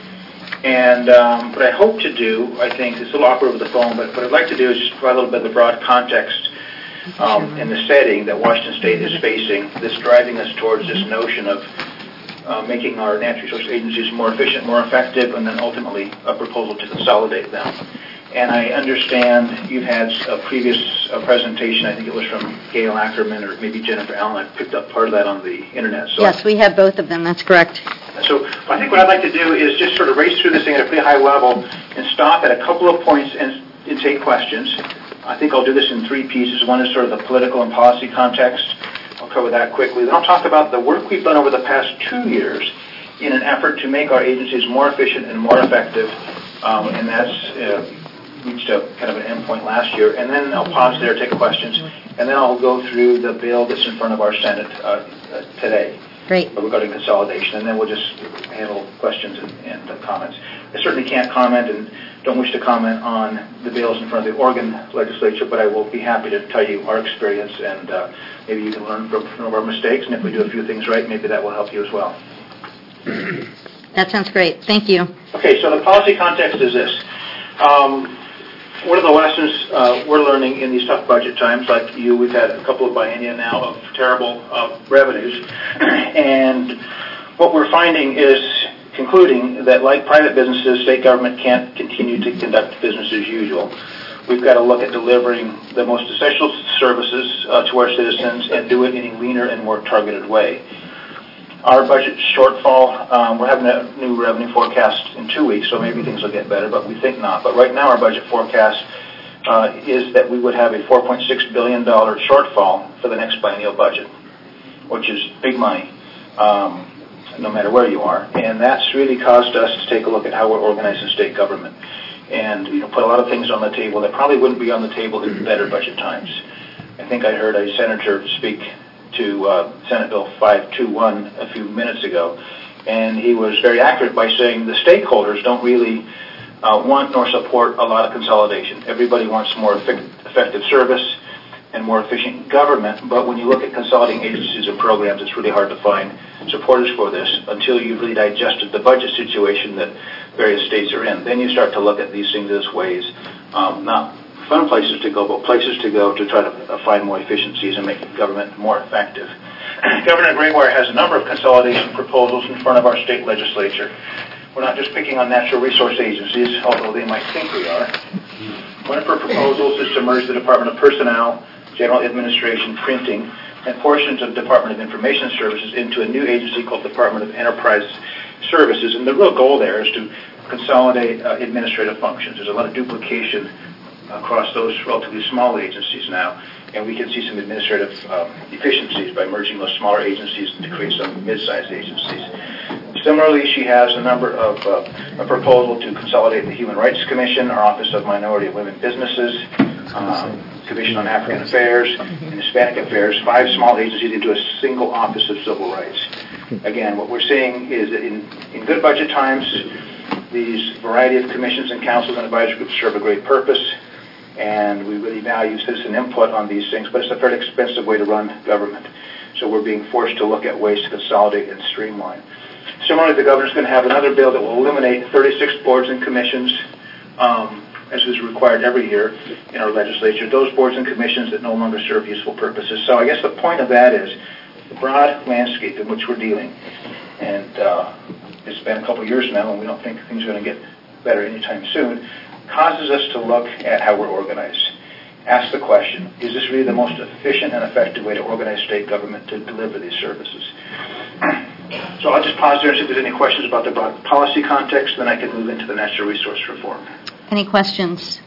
And um, what I hope to do, I think, it's a little awkward over the phone, but what I'd like to do is just provide a little bit of the broad context um, in the setting that Washington State is facing that's driving us towards this notion of uh, making our natural resource agencies more efficient, more effective, and then ultimately a proposal to consolidate them. And I understand you've had a previous uh, presentation, I think it was from Gail Ackerman or maybe Jennifer Allen. I picked up part of that on the internet. So Yes, we have both of them. That's correct. So I think what I'd like to do is just sort of race through this thing at a pretty high level and stop at a couple of points and, and take questions. I think I'll do this in three pieces. One is sort of the political and policy context. I'll cover that quickly. Then I'll talk about the work we've done over the past two years in an effort to make our agencies more efficient and more effective, um, and that's uh, reached a kind of an endpoint last year. And then I'll pause there, take questions, and then I'll go through the bill that's in front of our Senate uh, uh, today. Great. Regarding consolidation, and then we'll just handle questions and, and uh, comments. I certainly can't comment and don't wish to comment on the bills in front of the Oregon legislature, but I will be happy to tell you our experience, and uh, maybe you can learn from some of our mistakes, and if we do a few things right, maybe that will help you as well. That sounds great. Thank you. Okay, so the policy context is this. Um, One of the lessons uh, we're learning in these tough budget times, like you, we've had a couple of biennia now of terrible uh, revenues, and what we're finding is concluding that like private businesses, state government can't continue to conduct business as usual. We've got to look at delivering the most essential services uh, to our citizens and do it in a leaner and more targeted way. Our budget shortfall, um, we're having a new revenue forecast in two weeks, so maybe things will get better, but we think not. But right now our budget forecast uh, is that we would have a four point six billion dollars shortfall for the next biennial budget, which is big money, um, no matter where you are. And that's really caused us to take a look at how we're organizing state government and you know put a lot of things on the table that probably wouldn't be on the table in better budget times. I think I heard a senator speak to uh, Senate Bill five twenty-one a few minutes ago, and he was very accurate by saying the stakeholders don't really uh, want nor support a lot of consolidation. Everybody wants more effect- effective service and more efficient government, but when you look at consolidating agencies and programs, it's really hard to find supporters for this until you've really digested the budget situation that various states are in. Then you start to look at these things as ways, um, not fun places to go, but places to go to try to uh, find more efficiencies and make government more effective. Governor Gregoire has a number of consolidation proposals in front of our state legislature. We're not just picking on natural resource agencies, although they might think we are. One of her proposals is to merge the Department of Personnel, General Administration, Printing, and portions of Department of Information Services into a new agency called Department of Enterprise Services. And the real goal there is to consolidate uh, administrative functions. There's a lot of duplication across those relatively small agencies now, and we can see some administrative um, efficiencies by merging those smaller agencies to create some mid-sized agencies. Similarly, she has a number of uh, a proposal to consolidate the Human Rights Commission, our Office of Minority and Women Businesses, um, Commission on African Affairs, and Hispanic Affairs, five small agencies into a single Office of Civil Rights. Again, what we're seeing is that in, in good budget times, these variety of commissions and councils and advisory groups serve a great purpose, and we really value citizen input on these things, but it's a fairly expensive way to run government. So we're being forced to look at ways to consolidate and streamline. Similarly, the governor's going to have another bill that will eliminate thirty-six boards and commissions, um, as is required every year in our legislature, those boards and commissions that no longer serve useful purposes. So I guess the point of that is the broad landscape in which we're dealing. And uh, it's been a couple of years now, and we don't think things are going to get better anytime soon, causes us to look at how we're organized. Ask the question, is this really the most efficient and effective way to organize state government to deliver these services? So I'll just pause there and see if there's any questions about the broad policy context, then I can move into the natural resource reform. Any questions?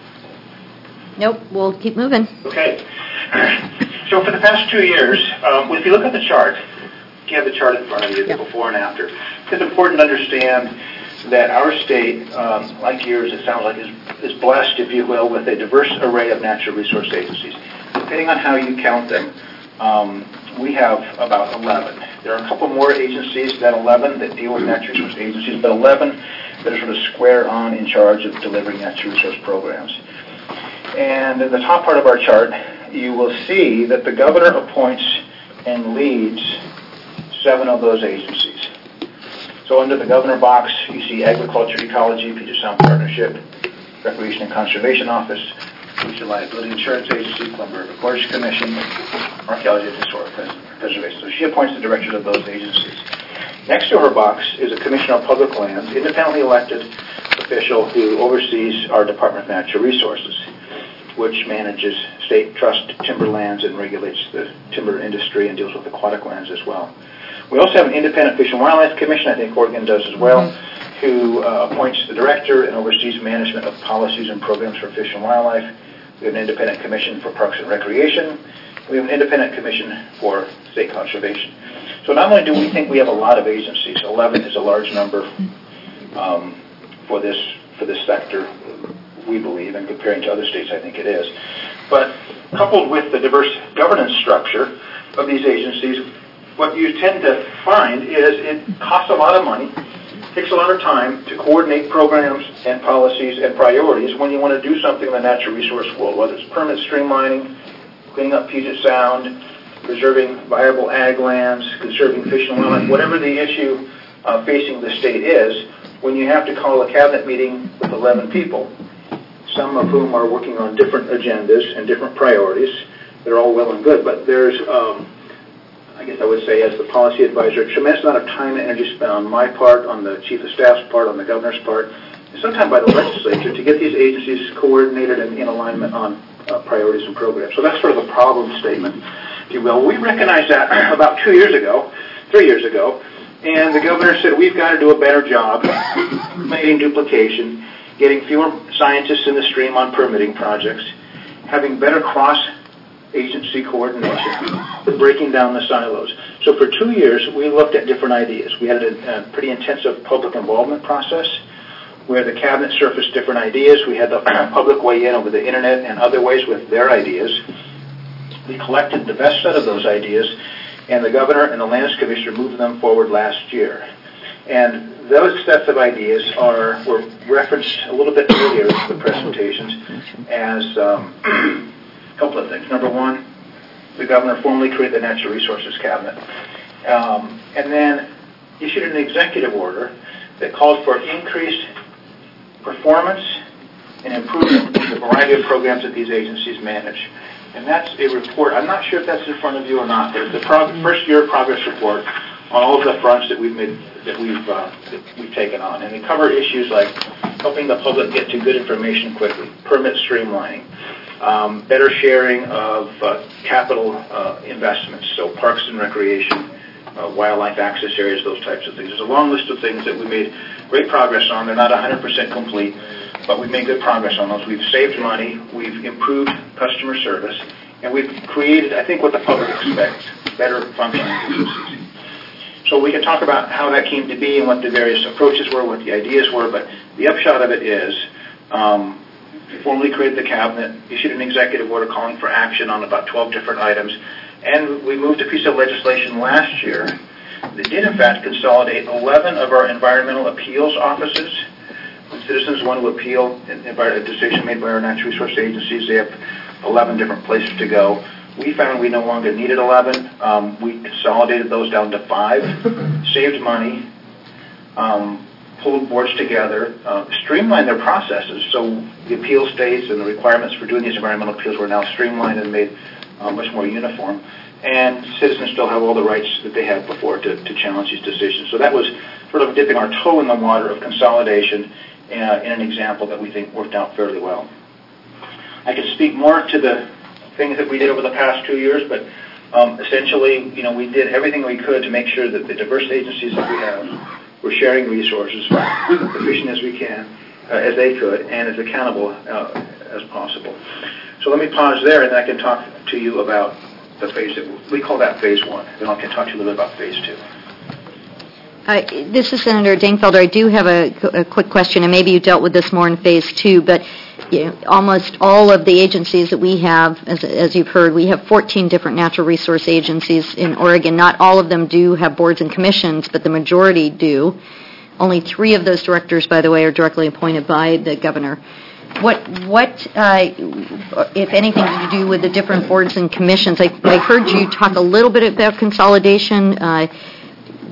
Nope, we'll keep moving. Okay. So for the past two years, um, if you look at the chart, you have the chart in front of you, the before and after. It's important to understand that our state, um, like yours, it sounds like, is, is blessed, if you will, with a diverse array of natural resource agencies. Depending on how you count them, um, we have about eleven. There are a couple more agencies than eleven that deal with natural resource agencies, but eleven that are sort of square on in charge of delivering natural resource programs. And in the top part of our chart, you will see that the governor appoints and leads seven of those agencies. So under the governor box, you see Agriculture, Ecology, Puget Sound Partnership, Recreation and Conservation Office, Pollution Liability Insurance Agency, Columbia River Gorge Commission, Archaeology and Historic Preservation. So she appoints the directors of those agencies. Next to her box is a Commissioner of Public Lands, independently elected official who oversees our Department of Natural Resources, which manages state trust timberlands and regulates the timber industry and deals with aquatic lands as well. We also have an independent Fish and Wildlife Commission, I think Oregon does as well, mm-hmm. who uh, appoints the director and oversees management of policies and programs for fish and wildlife. We have an independent commission for parks and recreation. We have an independent commission for state conservation. So not only do we think we have a lot of agencies, eleven is a large number um, for this for this sector, we believe, and comparing to other states, I think it is. But coupled with the diverse governance structure of these agencies, what you tend to find is it costs a lot of money, takes a lot of time to coordinate programs and policies and priorities when you want to do something in the natural resource world, whether it's permit streamlining, cleaning up Puget Sound, preserving viable ag lands, conserving fish and wildlife, whatever the issue uh, facing the state is, when you have to call a cabinet meeting with eleven people, some of whom are working on different agendas and different priorities, they're all well and good, but there's, um, I guess I would say as the policy advisor, a tremendous amount of time and energy spent on my part, on the chief of staff's part, on the governor's part, and sometimes by the legislature to get these agencies coordinated and in alignment on uh, priorities and programs. So that's sort of a problem statement, if you will. We recognized that about two years ago, three years ago, and the governor said we've got to do a better job eliminating duplication, getting fewer scientists in the stream on permitting projects, having better cross-agency coordination, breaking down the silos. So for two years, we looked at different ideas. We had a, a pretty intensive public involvement process where the cabinet surfaced different ideas. We had the public weigh in over the internet and other ways with their ideas. We collected the best set of those ideas, and the governor and the lands commissioner moved them forward last year. And those sets of ideas are were referenced a little bit earlier in the presentations as um, a couple of things. Number one, the governor formally created the Natural Resources Cabinet, um, and then issued an executive order that called for increased performance and improvement in the variety of programs that these agencies manage. And that's a report. I'm not sure if that's in front of you or not, but it's the prog- first year progress report on all of the fronts that we've made, that we've uh, that we've taken on, and they cover issues like helping the public get to good information quickly, permit streamlining, um, better sharing of uh, capital uh, investments, so parks and recreation, uh, wildlife access areas, those types of things. There's a long list of things that we made great progress on. They're not one hundred percent complete, but we've made good progress on those. We've saved money, we've improved customer service, and we've created, I think, what the public expects, better functioning agencies. So we can talk about how that came to be and what the various approaches were, what the ideas were, but the upshot of it is um, we formally created the cabinet, issued an executive order calling for action on about twelve different items, and we moved a piece of legislation last year that did, in fact, consolidate eleven of our environmental appeals offices. When citizens want to appeal a decision made by our natural resource agencies, they have eleven different places to go. We found we no longer needed eleven. Um, we consolidated those down to five, saved money, um, pulled boards together, uh, streamlined their processes. So the appeal states and the requirements for doing these environmental appeals were now streamlined and made uh, much more uniform. And citizens still have all the rights that they had before to, to challenge these decisions. So that was sort of dipping our toe in the water of consolidation uh, in an example that we think worked out fairly well. I can speak more to the things that we did over the past two years, but um, essentially, you know, we did everything we could to make sure that the diverse agencies that we have were sharing resources as efficient as we can, uh, as they could, and as accountable uh, as possible. So let me pause there, and I can talk to you about the phase that we call that phase one. Then I can talk to you a little bit about phase two. Uh, this is Senator Dingfelder. I do have a, a quick question, and maybe you dealt with this more in phase two, but you know, almost all of the agencies that we have, as, as you've heard, we have fourteen different natural resource agencies in Oregon. Not all of them do have boards and commissions, but the majority do. Only three of those directors, by the way, are directly appointed by the governor. What, what, uh, if anything, do you do with the different boards and commissions? I, I heard you talk a little bit about consolidation. Uh,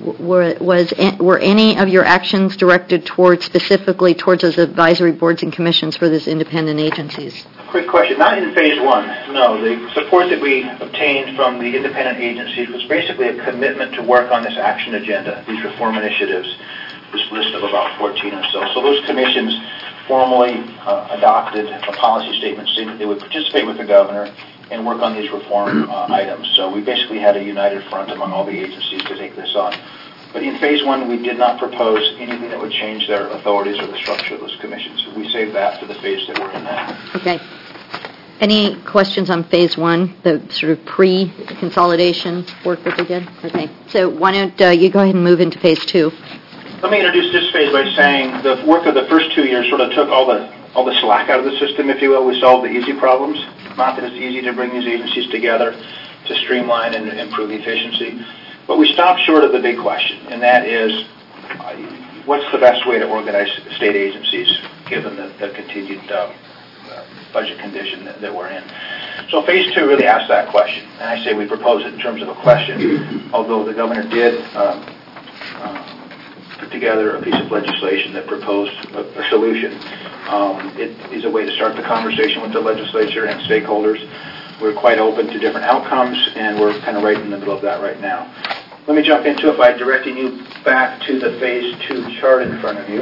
were, was, were any of your actions directed towards, specifically towards those advisory boards and commissions for these independent agencies? Quick question. Not in phase one. No, the support that we obtained from the independent agencies was basically a commitment to work on this action agenda, these reform initiatives, this list of about fourteen or so. So those commissions formally uh, adopted a policy statement saying that they would participate with the governor and work on these reform uh, items. So we basically had a united front among all the agencies to take this on. But in phase one, we did not propose anything that would change their authorities or the structure of those commissions. We saved that for the phase that we're in now. Okay. Any questions on phase one, the sort of pre-consolidation work that they did? Okay. So why don't uh, you go ahead and move into phase two? Let me introduce this phase by saying the work of the first two years sort of took all the all the slack out of the system, if you will. We solved the easy problems. Not that it's easy to bring these agencies together to streamline and improve efficiency, but we stopped short of the big question, and that is, uh, what's the best way to organize state agencies given the, the continued uh, budget condition that, that we're in? So phase two really asked that question, and I say we proposed it in terms of a question, although the governor did um, uh, put together a piece of legislation that proposed a, a solution. Um, it is a way to start the conversation with the legislature and stakeholders. We're quite open to different outcomes, and we're kind of right in the middle of that right now. Let me jump into it by directing you back to the phase two chart in front of you.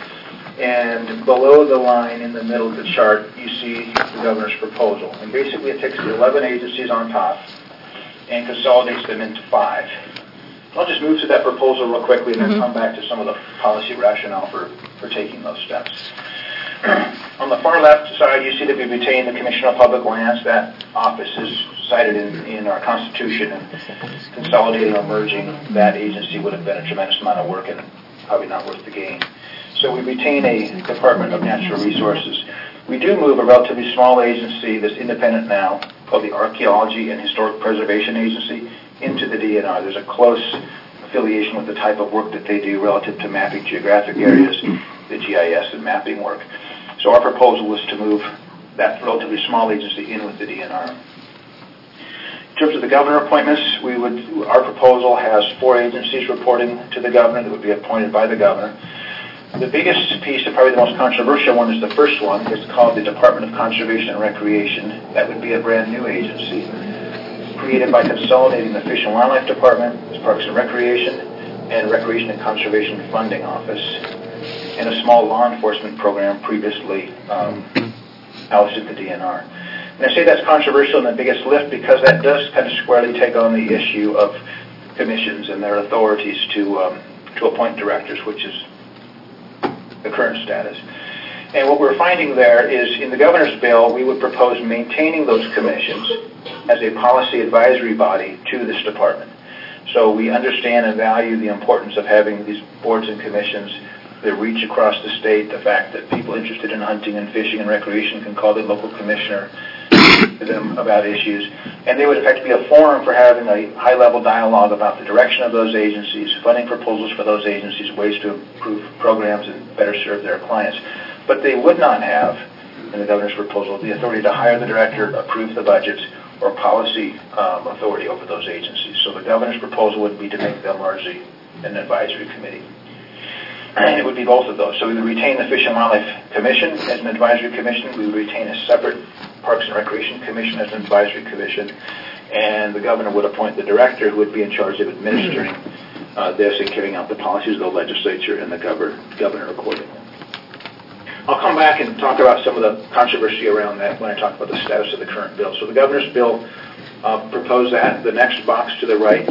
And below the line in the middle of the chart, you see the governor's proposal. And basically it takes the eleven agencies on top and consolidates them into five. I'll just move to that proposal real quickly and then mm-hmm. come back to some of the policy rationale for, for taking those steps. On the far left side, you see that we retain the Commissioner of Public Lands. That office is cited in, in our Constitution, and consolidating or merging that agency would have been a tremendous amount of work and probably not worth the gain. So we retain a Department of Natural Resources. We do move a relatively small agency that's independent now, called the Archaeology and Historic Preservation Agency, into the D N R. There's a close affiliation with the type of work that they do relative to mapping geographic areas, the G I S and mapping work. So our proposal was to move that relatively small agency in with the D N R. In terms of the governor appointments, we would our proposal has four agencies reporting to the governor that would be appointed by the governor. The biggest piece, and probably the most controversial one, is the first one. It's called the Department of Conservation and Recreation. That would be a brand new agency created by consolidating the Fish and Wildlife Department, Parks and Recreation, and Recreation and Conservation Funding Office, and a small law enforcement program previously um, housed at the D N R. And I say that's controversial and the biggest lift because that does kind of squarely take on the issue of commissions and their authorities to um, to appoint directors, which is the current status. And what we're finding there is in the governor's bill, we would propose maintaining those commissions as a policy advisory body to this department. So we understand and value the importance of having these boards and commissions that reach across the state, the fact that people interested in hunting and fishing and recreation can call their local commissioner to them about issues. And they would in fact be a forum for having a high-level dialogue about the direction of those agencies, funding proposals for those agencies, ways to improve programs and better serve their clients. But they would not have, in the governor's proposal, the authority to hire the director, approve the budgets, or policy um, authority over those agencies. So the governor's proposal would be to make them largely an advisory committee. And it would be both of those. So we would retain the Fish and Wildlife Commission as an advisory commission. We would retain a separate Parks and Recreation Commission as an advisory commission. And the governor would appoint the director who would be in charge of administering uh, this and carrying out the policies of the legislature and the governor, governor accordingly. I'll come back and talk about some of the controversy around that when I talk about the status of the current bill. So the governor's bill uh, proposed that. The next box to the right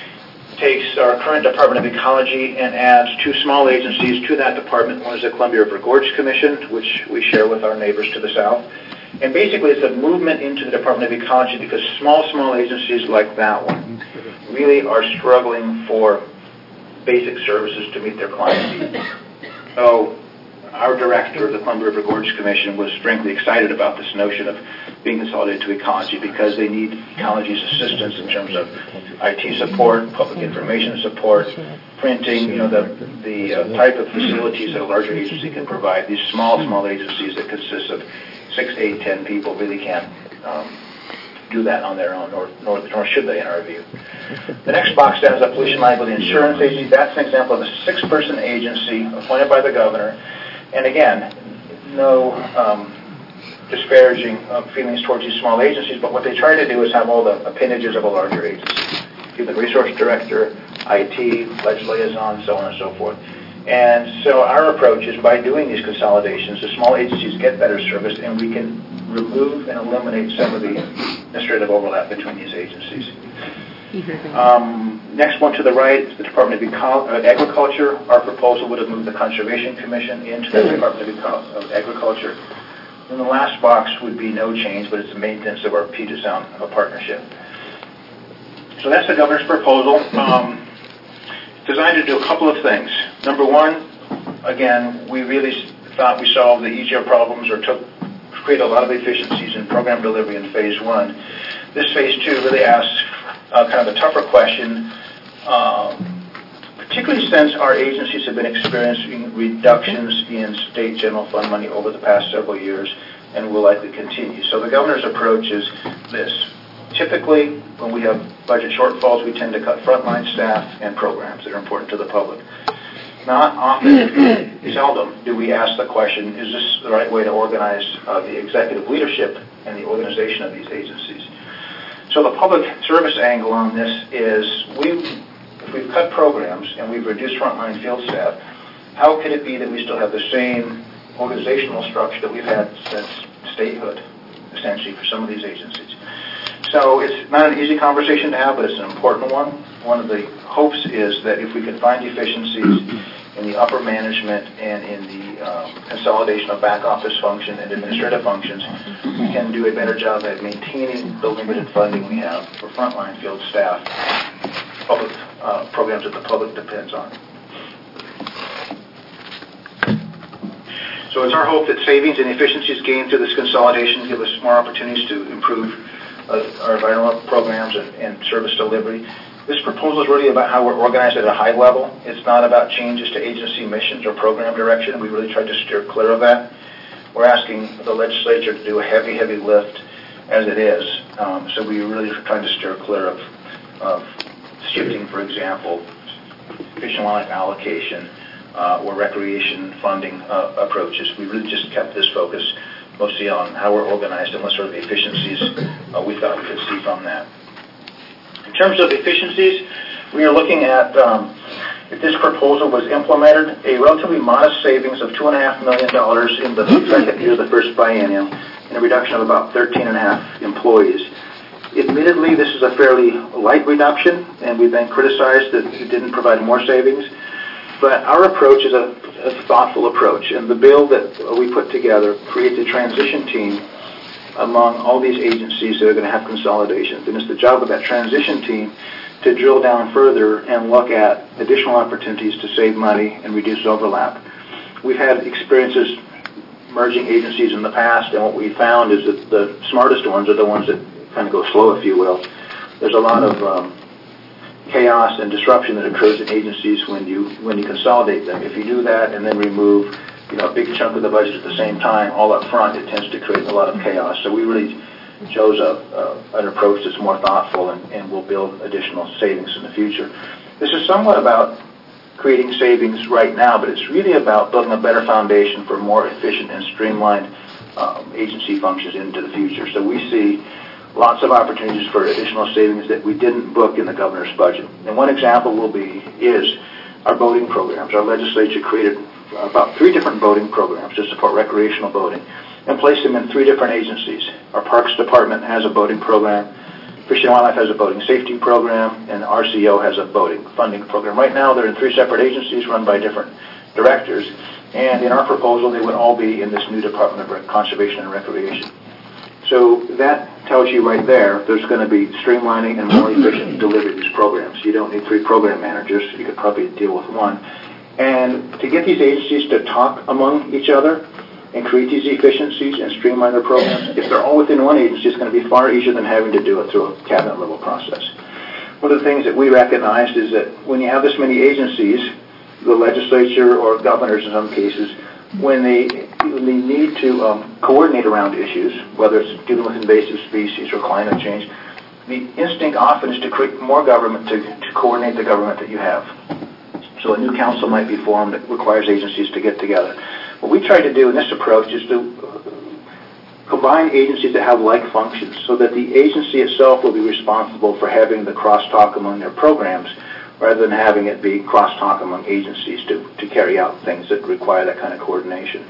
takes our current Department of Ecology and adds two small agencies to that department. One is the Columbia River Gorge Commission, which we share with our neighbors to the south. And basically it's a movement into the Department of Ecology because small, small agencies like that one really are struggling for basic services to meet their client needs. So our director of the Columbia River Gorge Commission was frankly excited about this notion of being consolidated to ecology because they need ecology's assistance in terms of I T support, public information support, printing, you know, the the uh, type of facilities that a larger agency can provide. These small, small agencies that consist of six, eight, ten people really can't um, do that on their own, nor, nor, nor should they, in our view. The next box stands up pollution liability insurance agency. That's an example of a six-person agency appointed by the governor. And again, no um, disparaging of feelings towards these small agencies, but what they try to do is have all the appendages of a larger agency. Human resource director, I T, ledge liaison, so on and so forth. And so our approach is by doing these consolidations, the small agencies get better service, and we can remove and eliminate some of the administrative overlap between these agencies. Um, next one to the right is the Department of Eco- uh, Agriculture. Our proposal would have moved the Conservation Commission into the Department of, Eco- of Agriculture. And the last box would be no change, but it's the maintenance of our Puget Sound uh, partnership. So that's the governor's proposal. Um, designed to do a couple of things. Number one, again, we really thought we solved the E G R problems or took create a lot of efficiencies in program delivery in phase one. This phase two really asks uh, kind of a tougher question, um, particularly since our agencies have been experiencing reductions in state general fund money over the past several years and will likely continue. So the governor's approach is this. Typically, when we have budget shortfalls, we tend to cut frontline staff and programs that are important to the public. Not often, seldom, do we ask the question, is this the right way to organize uh, the executive leadership and the organization of these agencies? So the public service angle on this is, we, if we've cut programs and we've reduced frontline field staff, how could it be that we still have the same organizational structure that we've had since statehood, essentially, for some of these agencies? So it's not an easy conversation to have, but it's an important one. One of the hopes is that if we can find efficiencies in the upper management and in the um, consolidation of back office function and administrative functions, we can do a better job at maintaining the limited funding we have for frontline field staff, public uh, programs that the public depends on. So it's our hope that savings and efficiencies gained through this consolidation give us more opportunities to improve Uh, our environmental programs and, and service delivery. This proposal is really about how we're organized at a high level. It's not about changes to agency missions or program direction. We really tried to steer clear of that. We're asking the legislature to do a heavy, heavy lift as it is. Um, so we really are trying to steer clear of, of shifting, for example, fish and wildlife allocation uh, or recreation funding uh, approaches. We really just kept this focus mostly on how we're organized and what sort of efficiencies uh, we thought we could see from that. In terms of efficiencies, we are looking at, um, if this proposal was implemented, a relatively modest savings of two point five million dollars in the second year of the first biennium and a reduction of about thirteen and a half employees. Admittedly, this is a fairly light reduction, and we've been criticized that it didn't provide more savings. But our approach is a, a thoughtful approach, and the bill that we put together creates a transition team among all these agencies that are going to have consolidations. And it's the job of that transition team to drill down further and look at additional opportunities to save money and reduce overlap. We've had experiences merging agencies in the past, and what we found is that the smartest ones are the ones that kind of go slow, if you will. There's a lot of um, chaos and disruption that occurs in agencies when you when you consolidate them. If you do that and then remove, you know, a big chunk of the budget at the same time, all up front, it tends to create a lot of chaos. So we really chose a, a, an approach that's more thoughtful and, and will build additional savings in the future. This is somewhat about creating savings right now, but it's really about building a better foundation for more efficient and streamlined um, agency functions into the future. So we see lots of opportunities for additional savings that we didn't book in the governor's budget. And one example will be is our boating programs. Our legislature created about three different boating programs to support recreational boating and placed them in three different agencies. Our Parks Department has a boating program, Fish and Wildlife has a boating safety program, and R C O has a boating funding program. Right now they're in three separate agencies run by different directors, and in our proposal they would all be in this new Department of Conservation and Recreation. So that tells you right there there's going to be streamlining and more efficient delivery of these programs. You don't need three program managers. You could probably deal with one. And to get these agencies to talk among each other and create these efficiencies and streamline their programs, if they're all within one agency, it's going to be far easier than having to do it through a cabinet-level process. One of the things that we recognized is that when you have this many agencies, the legislature or governors in some cases, when they the need to um, coordinate around issues, whether it's dealing with invasive species or climate change, the instinct often is to create more government to, to coordinate the government that you have. So a new council might be formed that requires agencies to get together. What we try to do in this approach is to combine agencies that have like functions so that the agency itself will be responsible for having the crosstalk among their programs rather than having it be crosstalk among agencies to, to carry out things that require that kind of coordination.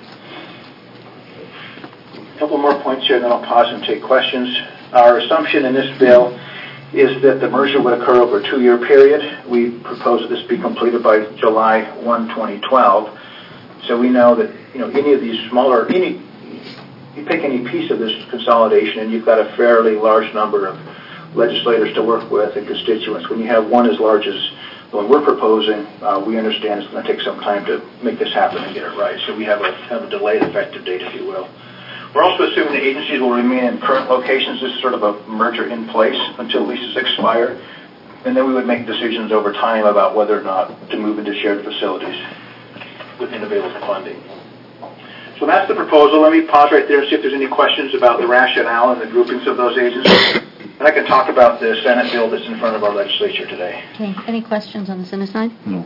A couple more points here, then I'll pause and take questions. Our assumption in this bill is that the merger would occur over a two-year period. We propose that this be completed by July first, twenty twelve. So we know that, you know, any of these smaller, any, you pick any piece of this consolidation and you've got a fairly large number of legislators to work with and constituents. When you have one as large as the one we're proposing, uh, we understand it's going to take some time to make this happen and get it right. So we have a kind of a delayed effective date, if you will. We're also assuming the agencies will remain in current locations. This is sort of a merger in place until leases expire. And then we would make decisions over time about whether or not to move into shared facilities within available funding. So that's the proposal. Let me pause right there and see if there's any questions about the rationale and the groupings of those agencies. And I can talk about the Senate bill that's in front of our legislature today. Okay. Any questions on the Senate side? No.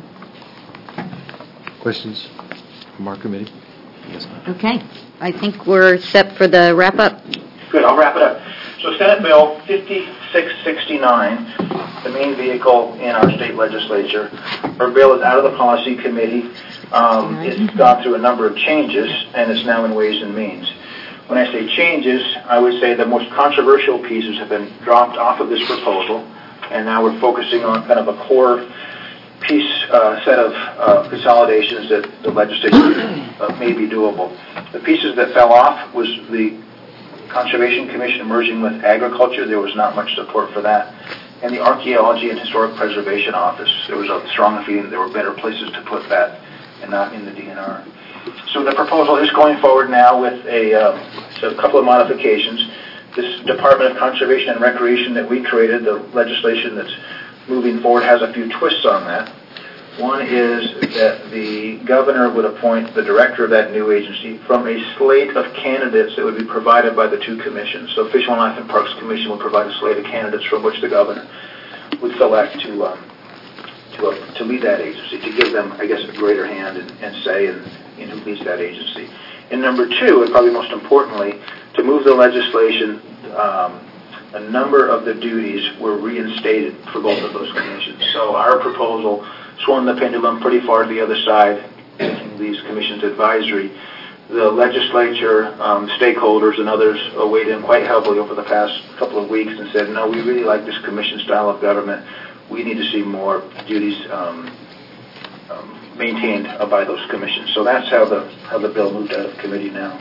Questions from our committee? Yes. Okay. I think we're set for the wrap-up. Good. I'll wrap it up. So Senate Bill fifty-six sixty-nine, the main vehicle in our state legislature. Our bill is out of the policy committee. Um, it's gone through a number of changes, and it's now in Ways and Means. When I say changes, I would say the most controversial pieces have been dropped off of this proposal, and now we're focusing on kind of a core piece, uh, set of uh, consolidations that the legislature uh, may be doable. The pieces that fell off was the Conservation Commission merging with agriculture. There was not much support for that. And the Archaeology and Historic Preservation Office. There was a strong feeling that there were better places to put that and not in the D N R. So the proposal is going forward now with a, uh, so a couple of modifications. This Department of Conservation and Recreation that we created, the legislation that's moving forward, has a few twists on that. One is that the governor would appoint the director of that new agency from a slate of candidates that would be provided by the two commissions. So Fish and Wildlife and Parks Commission would provide a slate of candidates from which the governor would select to um, to, uh, to lead that agency, to give them, I guess, a greater hand and, and say in, in who leads that agency. And number two, and probably most importantly, to move the legislation, um, a number of the duties were reinstated for both of those commissions. So our proposal swung the pendulum pretty far to the other side, making these commissions advisory. The legislature, um, stakeholders, and others uh, weighed in quite heavily over the past couple of weeks and said, no, we really like this commission style of government. We need to see more duties um, um, maintained uh, by those commissions. So that's how the how the bill moved out of committee now.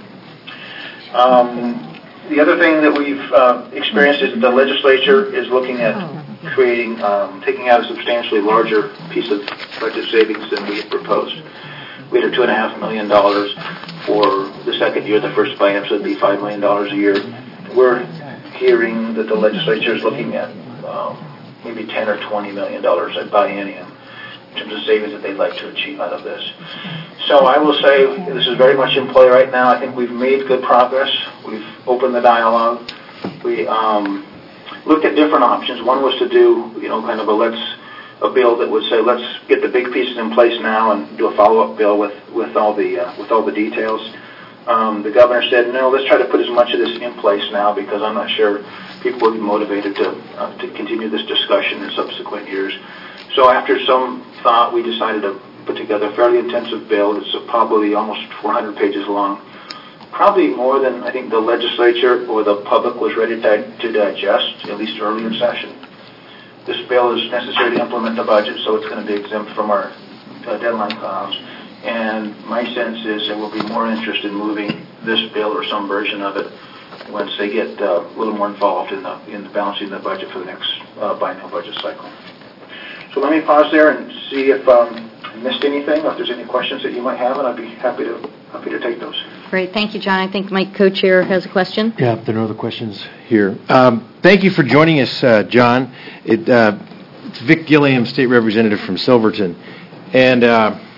Um, the other thing that we've uh, experienced is the legislature is looking at creating, um, taking out a substantially larger piece of budget savings than we had proposed. We had a two and a half million dollars for the second year. The first biennium, so it'd be five million dollars a year. We're hearing that the legislature is looking at um, maybe ten or twenty million dollars a biennium in terms of savings that they'd like to achieve out of this. So I will say this is very much in play right now. I think we've made good progress. We've opened the dialogue. We um, looked at different options. One was to do, you know, kind of a let's a bill that would say let's get the big pieces in place now and do a follow-up bill with with all the uh, with all the details. Um, the governor said no, let's try to put as much of this in place now because I'm not sure people will be motivated to uh, to continue this discussion in subsequent years. So after some thought, we decided to put together a fairly intensive bill. It's probably almost four hundred pages long. Probably more than I think the legislature or the public was ready to, to digest, at least early in session. This bill is necessary to implement the budget, so it's going to be exempt from our uh, deadline cutoffs. And my sense is there will be more interest in moving this bill or some version of it once they get uh, a little more involved in the in the balancing the budget for the next uh, biennial budget cycle. So let me pause there and see if um, I missed anything, or if there's any questions that you might have, and I'd be happy to happy to take those. Great. Thank you, John. I think my co-chair has a question. Yeah, if there are no other questions here. Um, thank you for joining us, uh, John. It, uh, it's Vic Gilliam, State Representative from Silverton. And uh,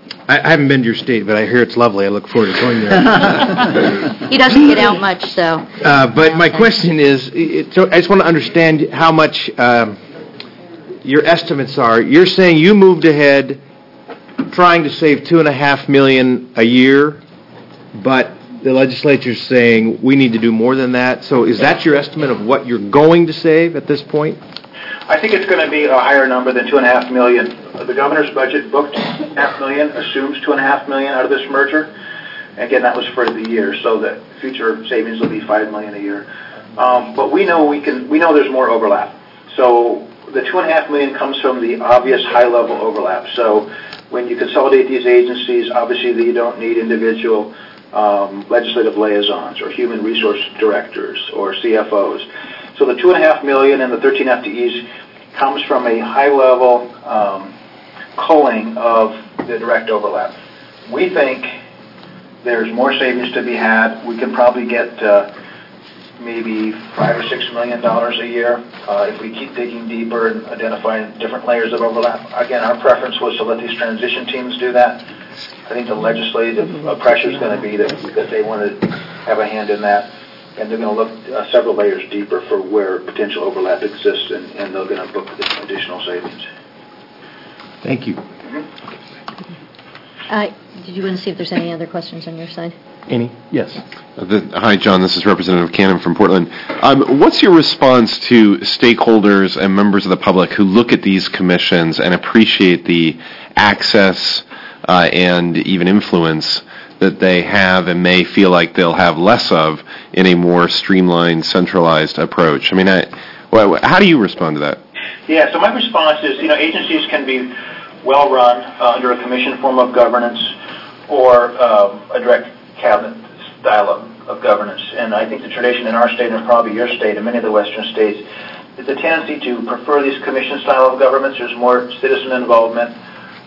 I I haven't been to your state, but I hear it's lovely. I look forward to going there. He doesn't get out much, so. Uh, But my question is, it- so I just want to understand how much um, your estimates are. You're saying you moved ahead trying to save two and a half million a year, but the legislature's saying we need to do more than that. So is that your estimate of what you're going to save at this point? I think it's going to be a higher number than two and a half million. The governor's budget booked half million, assumes two and a half million out of this merger. Again, that was for the year, so that future savings will be five million a year. Um, but we know we can. We know there's more overlap. So the two and a half million comes from the obvious high-level overlap. So when you consolidate these agencies, obviously you don't need individual um, legislative liaisons or human resource directors or C F Os. So the two and a half million and the thirteen F T Es comes from a high-level um, culling of the direct overlap. We think there's more savings to be had. We can probably get uh, maybe five or six million dollars a year uh, if we keep digging deeper and identifying different layers of overlap. Again, our preference was to let these transition teams do that. I think the legislative uh, pressure is going to be that, that they want to have a hand in that. And they're going to look uh, several layers deeper for where potential overlap exists, and, and they're going to book additional savings. Thank you. Mm-hmm. Uh, Did you want to see if there's any other questions on your side? Any? Yes. Uh, the, hi, John. This is Representative Cannon from Portland. Um, what's your response to stakeholders and members of the public who look at these commissions and appreciate the access uh, and even influence that they have and may feel like they'll have less of in a more streamlined, centralized approach? I mean, I, well, how do you respond to that? Yeah, so my response is, you know, agencies can be well run uh, under a commission form of governance or um, a direct cabinet style of, of governance. And I think the tradition in our state and probably your state and many of the western states is the tendency to prefer these commission style of governments. There's more citizen involvement.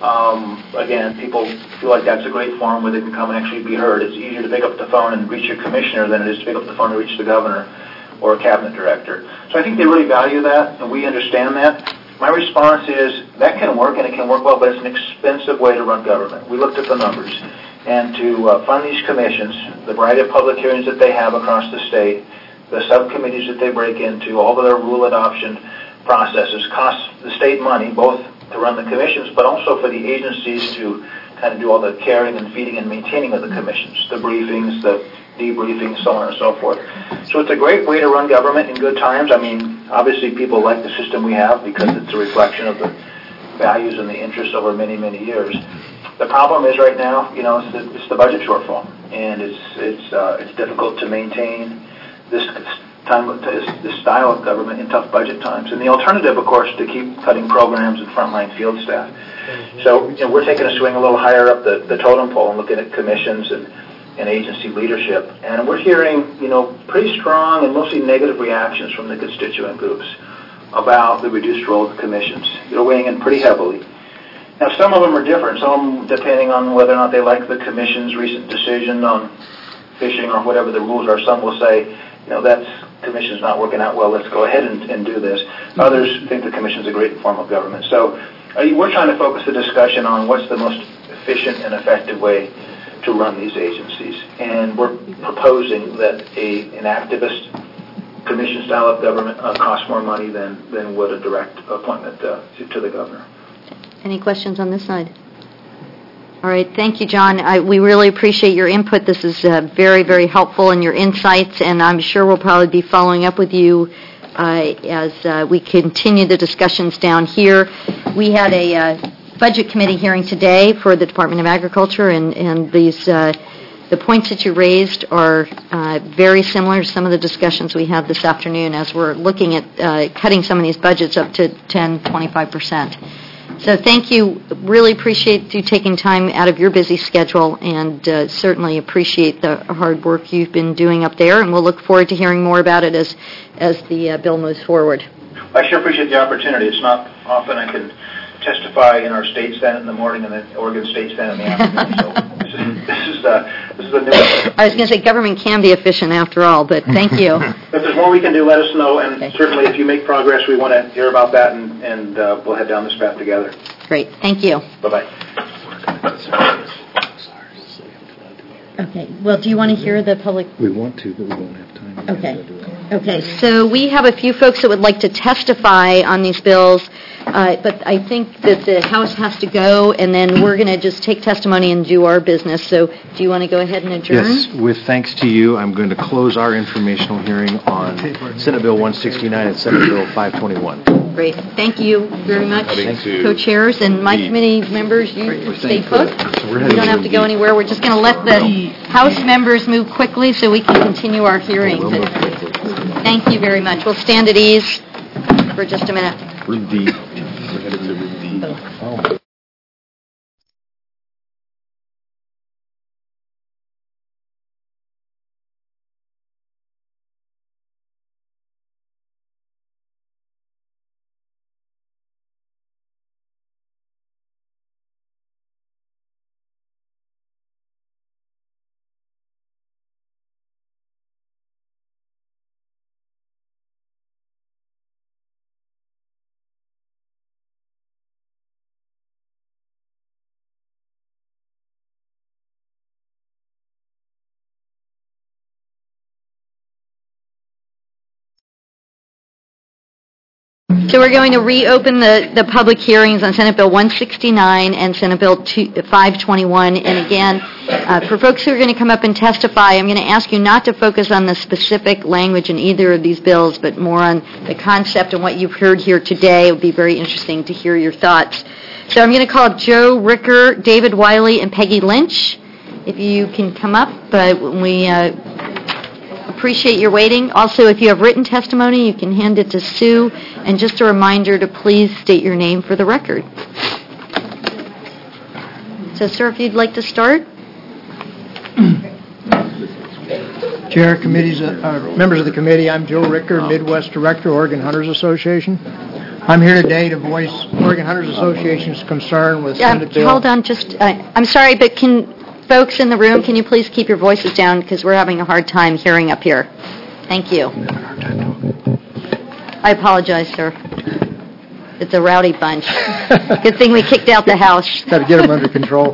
Um, again, people feel like that's a great forum where they can come and actually be heard. It's easier to pick up the phone and reach your commissioner than it is to pick up the phone and reach the governor or a cabinet director. So I think they really value that, and we understand that. My response is that can work, and it can work well, but it's an expensive way to run government. We looked at the numbers. And to uh, fund these commissions, the variety of public hearings that they have across the state, the subcommittees that they break into, all of their rule adoption processes cost the state money, both to run the commissions, but also for the agencies to kind of do all the caring and feeding and maintaining of the commissions, the briefings, the debriefings, so on and so forth. So it's a great way to run government in good times. I mean, obviously people like the system we have because it's a reflection of the values and the interests over many, many years. The problem is right now, you know, it's the, it's the budget shortfall, and it's it's uh, it's difficult to maintain this time this, this style of government in tough budget times. And the alternative, of course, to keep cutting programs and frontline field staff. So, you know, we're taking a swing a little higher up the, the totem pole and looking at commissions and, and agency leadership, and we're hearing, you know, pretty strong and mostly negative reactions from the constituent groups about the reduced role of the commissions. They're weighing in pretty heavily. Now, some of them are different, some depending on whether or not they like the commission's recent decision on fishing or whatever the rules are. Some will say, you know, that's commission's not working out well, let's go ahead and, and do this. Others think the commission's a great form of government. So uh, we're trying to focus the discussion on what's the most efficient and effective way to run these agencies. And we're proposing that a an activist commission style of government uh, costs more money than, than would a direct appointment uh, to, to the governor. Any questions on this side? All right, thank you, John. I, we really appreciate your input. This is uh, very, very helpful in your insights, and I'm sure we'll probably be following up with you uh, as uh, we continue the discussions down here. We had a uh, budget committee hearing today for the Department of Agriculture, and, and these uh, the points that you raised are uh, very similar to some of the discussions we had this afternoon as we're looking at uh, cutting some of these budgets up to ten, twenty-five percent. So thank you. Really appreciate you taking time out of your busy schedule, and uh, certainly appreciate the hard work you've been doing up there, and we'll look forward to hearing more about it as, as the uh, bill moves forward. I sure appreciate the opportunity. It's not often I can testify in our state senate in the morning and the Oregon State Senate in the afternoon. So this is this is uh, this is a new one. I was going to say government can be efficient after all, but thank you. If there's more we can do, let us know. And okay. Certainly, if you make progress, we want to hear about that, and and uh, we'll head down this path together. Great. Thank you. Bye bye. Okay, well, do you want to hear the public? We want to, but we won't have time. Okay. Okay, so we have a few folks that would like to testify on these bills, uh, but I think that the House has to go, and then we're going to just take testimony and do our business. So do you want to go ahead and adjourn? Yes, with thanks to you, I'm going to close our informational hearing on Senate Bill one sixty-nine and Senate Bill five twenty-one. Great. Thank you very much, Thank you. co-chairs, and my committee members, you stay put. We don't have to go anywhere. We're just going to let the House members move quickly so we can continue our hearing. But thank you very much. We'll stand at ease for just a minute. Room D. We're headed to room D. Oh. So we're going to reopen the, the public hearings on Senate Bill one sixty-nine and Senate Bill five twenty-one. And again, uh, for folks who are going to come up and testify, I'm going to ask you not to focus on the specific language in either of these bills, but more on the concept and what you've heard here today. It would be very interesting to hear your thoughts. So I'm going to call Joe Ricker, David Wiley, and Peggy Lynch. If you can come up, but we uh, appreciate your waiting. Also, if you have written testimony, you can hand it to Sue. And just a reminder to please state your name for the record. So, sir, if you'd like to start. Chair, committees, uh, members of the committee, I'm Joe Ricker, Midwest Director, Oregon Hunters Association. I'm here today to voice Oregon Hunters Association's concern with Um, Senate Bill. hold on, just, uh, I'm sorry, but can folks in the room, can you please keep your voices down because we're having a hard time hearing up here. Thank you. I apologize, sir. It's a rowdy bunch. Good thing we kicked out the house. Got to get them under control.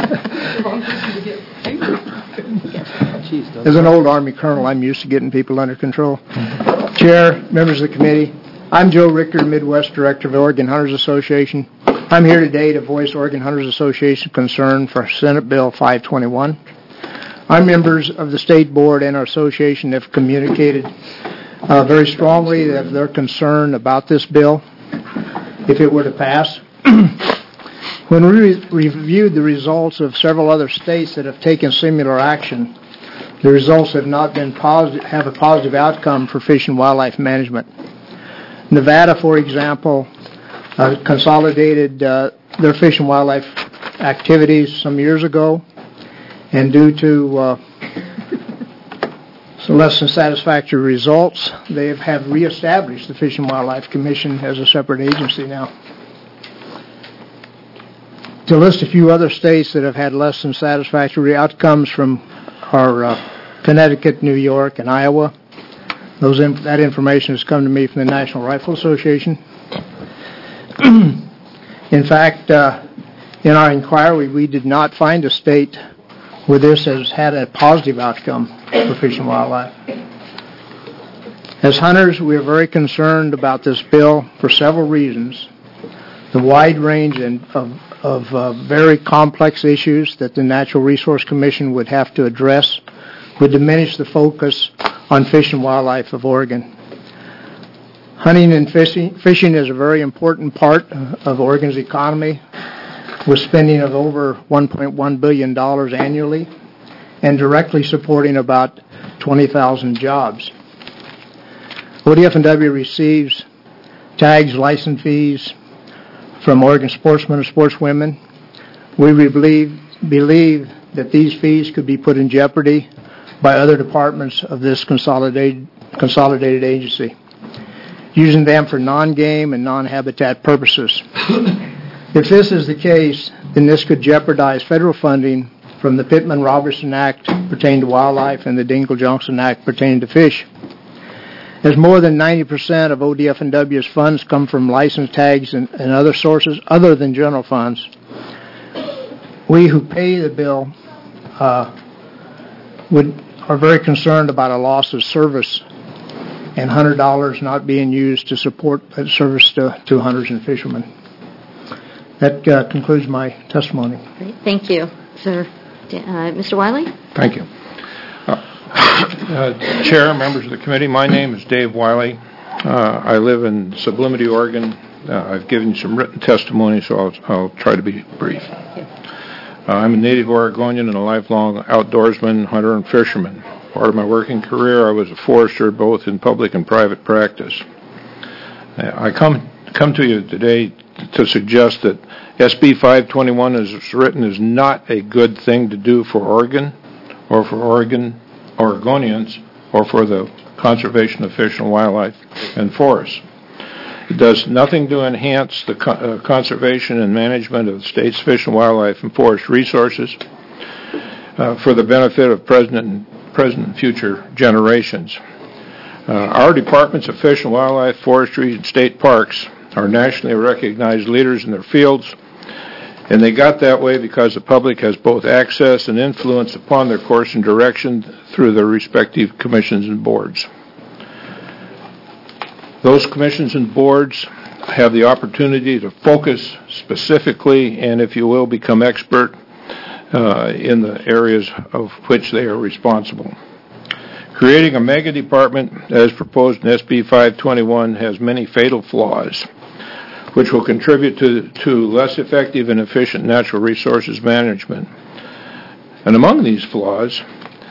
As an old Army colonel, I'm used to getting people under control. Chair, members of the committee, I'm Joe Richter, Midwest Director of the Oregon Hunters Association. I'm here today to voice Oregon Hunters Association concern for Senate Bill five twenty-one. Our members of the State Board and our association have communicated uh, very strongly that they're concerned about this bill if it were to pass. When we re- reviewed the results of several other states that have taken similar action, the results have not been positive, have a positive outcome for fish and wildlife management. Nevada, for example, uh, consolidated uh, their fish and wildlife activities some years ago, and due to uh, some less than satisfactory results, they have, have reestablished the Fish and Wildlife Commission as a separate agency now. To list a few other states that have had less than satisfactory outcomes from are uh, Connecticut, New York, and Iowa. Those in, that information has come to me from the National Rifle Association. In fact, uh, in our inquiry, we did not find a state where this has had a positive outcome for fish and wildlife. As hunters, we are very concerned about this bill for several reasons. The wide range and of, of uh, very complex issues that the Natural Resource Commission would have to address would diminish the focus on fish and wildlife of Oregon. Hunting and fishing, fishing is a very important part of Oregon's economy, with spending of over one point one billion dollars annually and directly supporting about twenty thousand jobs. O D F and W receives tags, license fees from Oregon sportsmen and sportswomen. We believe, believe that these fees could be put in jeopardy by other departments of this consolidated, consolidated agency, using them for non-game and non-habitat purposes. If this is the case, then this could jeopardize federal funding from the Pittman-Robertson Act pertaining to wildlife and the Dingell-Johnson Act pertaining to fish. As more than ninety percent of O D F and W's funds come from license tags and, and other sources other than general funds, we who pay the bill uh, would are very concerned about a loss of service and one hundred dollars not being used to support that service to, to hunters and fishermen. That uh, concludes my testimony. Great. Thank you. Sir, uh, Mister Wiley? Thank you. Uh, uh, Chair, members of the committee, my name is Dave Wiley. Uh, I live in Sublimity, Oregon. Uh, I've given you some written testimony, so I'll, I'll try to be brief. Uh, I'm a native Oregonian and a lifelong outdoorsman, hunter, and fisherman. Part of my working career, I was a forester both in public and private practice. Uh, I come come to you today to suggest that S B five twenty-one, as it's written, is not a good thing to do for Oregon, or for Oregon Oregonians, or for the conservation of fish and wildlife and forests. It does nothing to enhance the co- uh, conservation and management of the state's fish and wildlife and forest resources uh, for the benefit of present and, present and future generations. Uh, our departments of fish and wildlife, forestry, and state parks are nationally recognized leaders in their fields, and they got that way because the public has both access and influence upon their course and direction through their respective commissions and boards. Those commissions and boards have the opportunity to focus specifically and, if you will, become expert uh, in the areas of which they are responsible. Creating a mega department, as proposed in S B five twenty-one, has many fatal flaws, which will contribute to, to less effective and efficient natural resources management. And among these flaws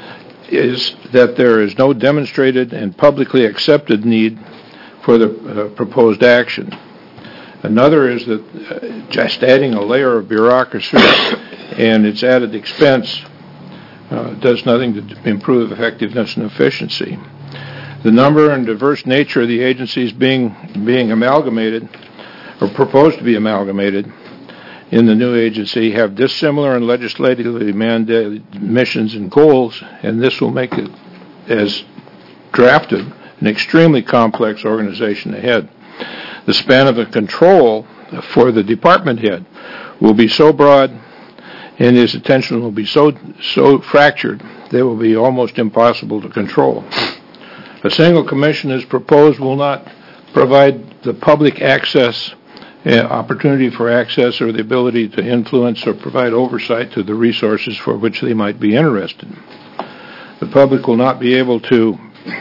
is that there is no demonstrated and publicly accepted need for the uh, proposed action. Another is that uh, just adding a layer of bureaucracy and its added expense uh, does nothing to improve effectiveness and efficiency. The number and diverse nature of the agencies being being amalgamated or proposed to be amalgamated in the new agency have dissimilar and legislatively mandated missions and goals, and this will make it, as drafted, an extremely complex organization ahead. The span of the control for the department head will be so broad and his attention will be so so fractured they will be almost impossible to control. A single commission as proposed will not provide the public access, uh, opportunity for access or the ability to influence or provide oversight to the resources for which they might be interested. The public will not be able to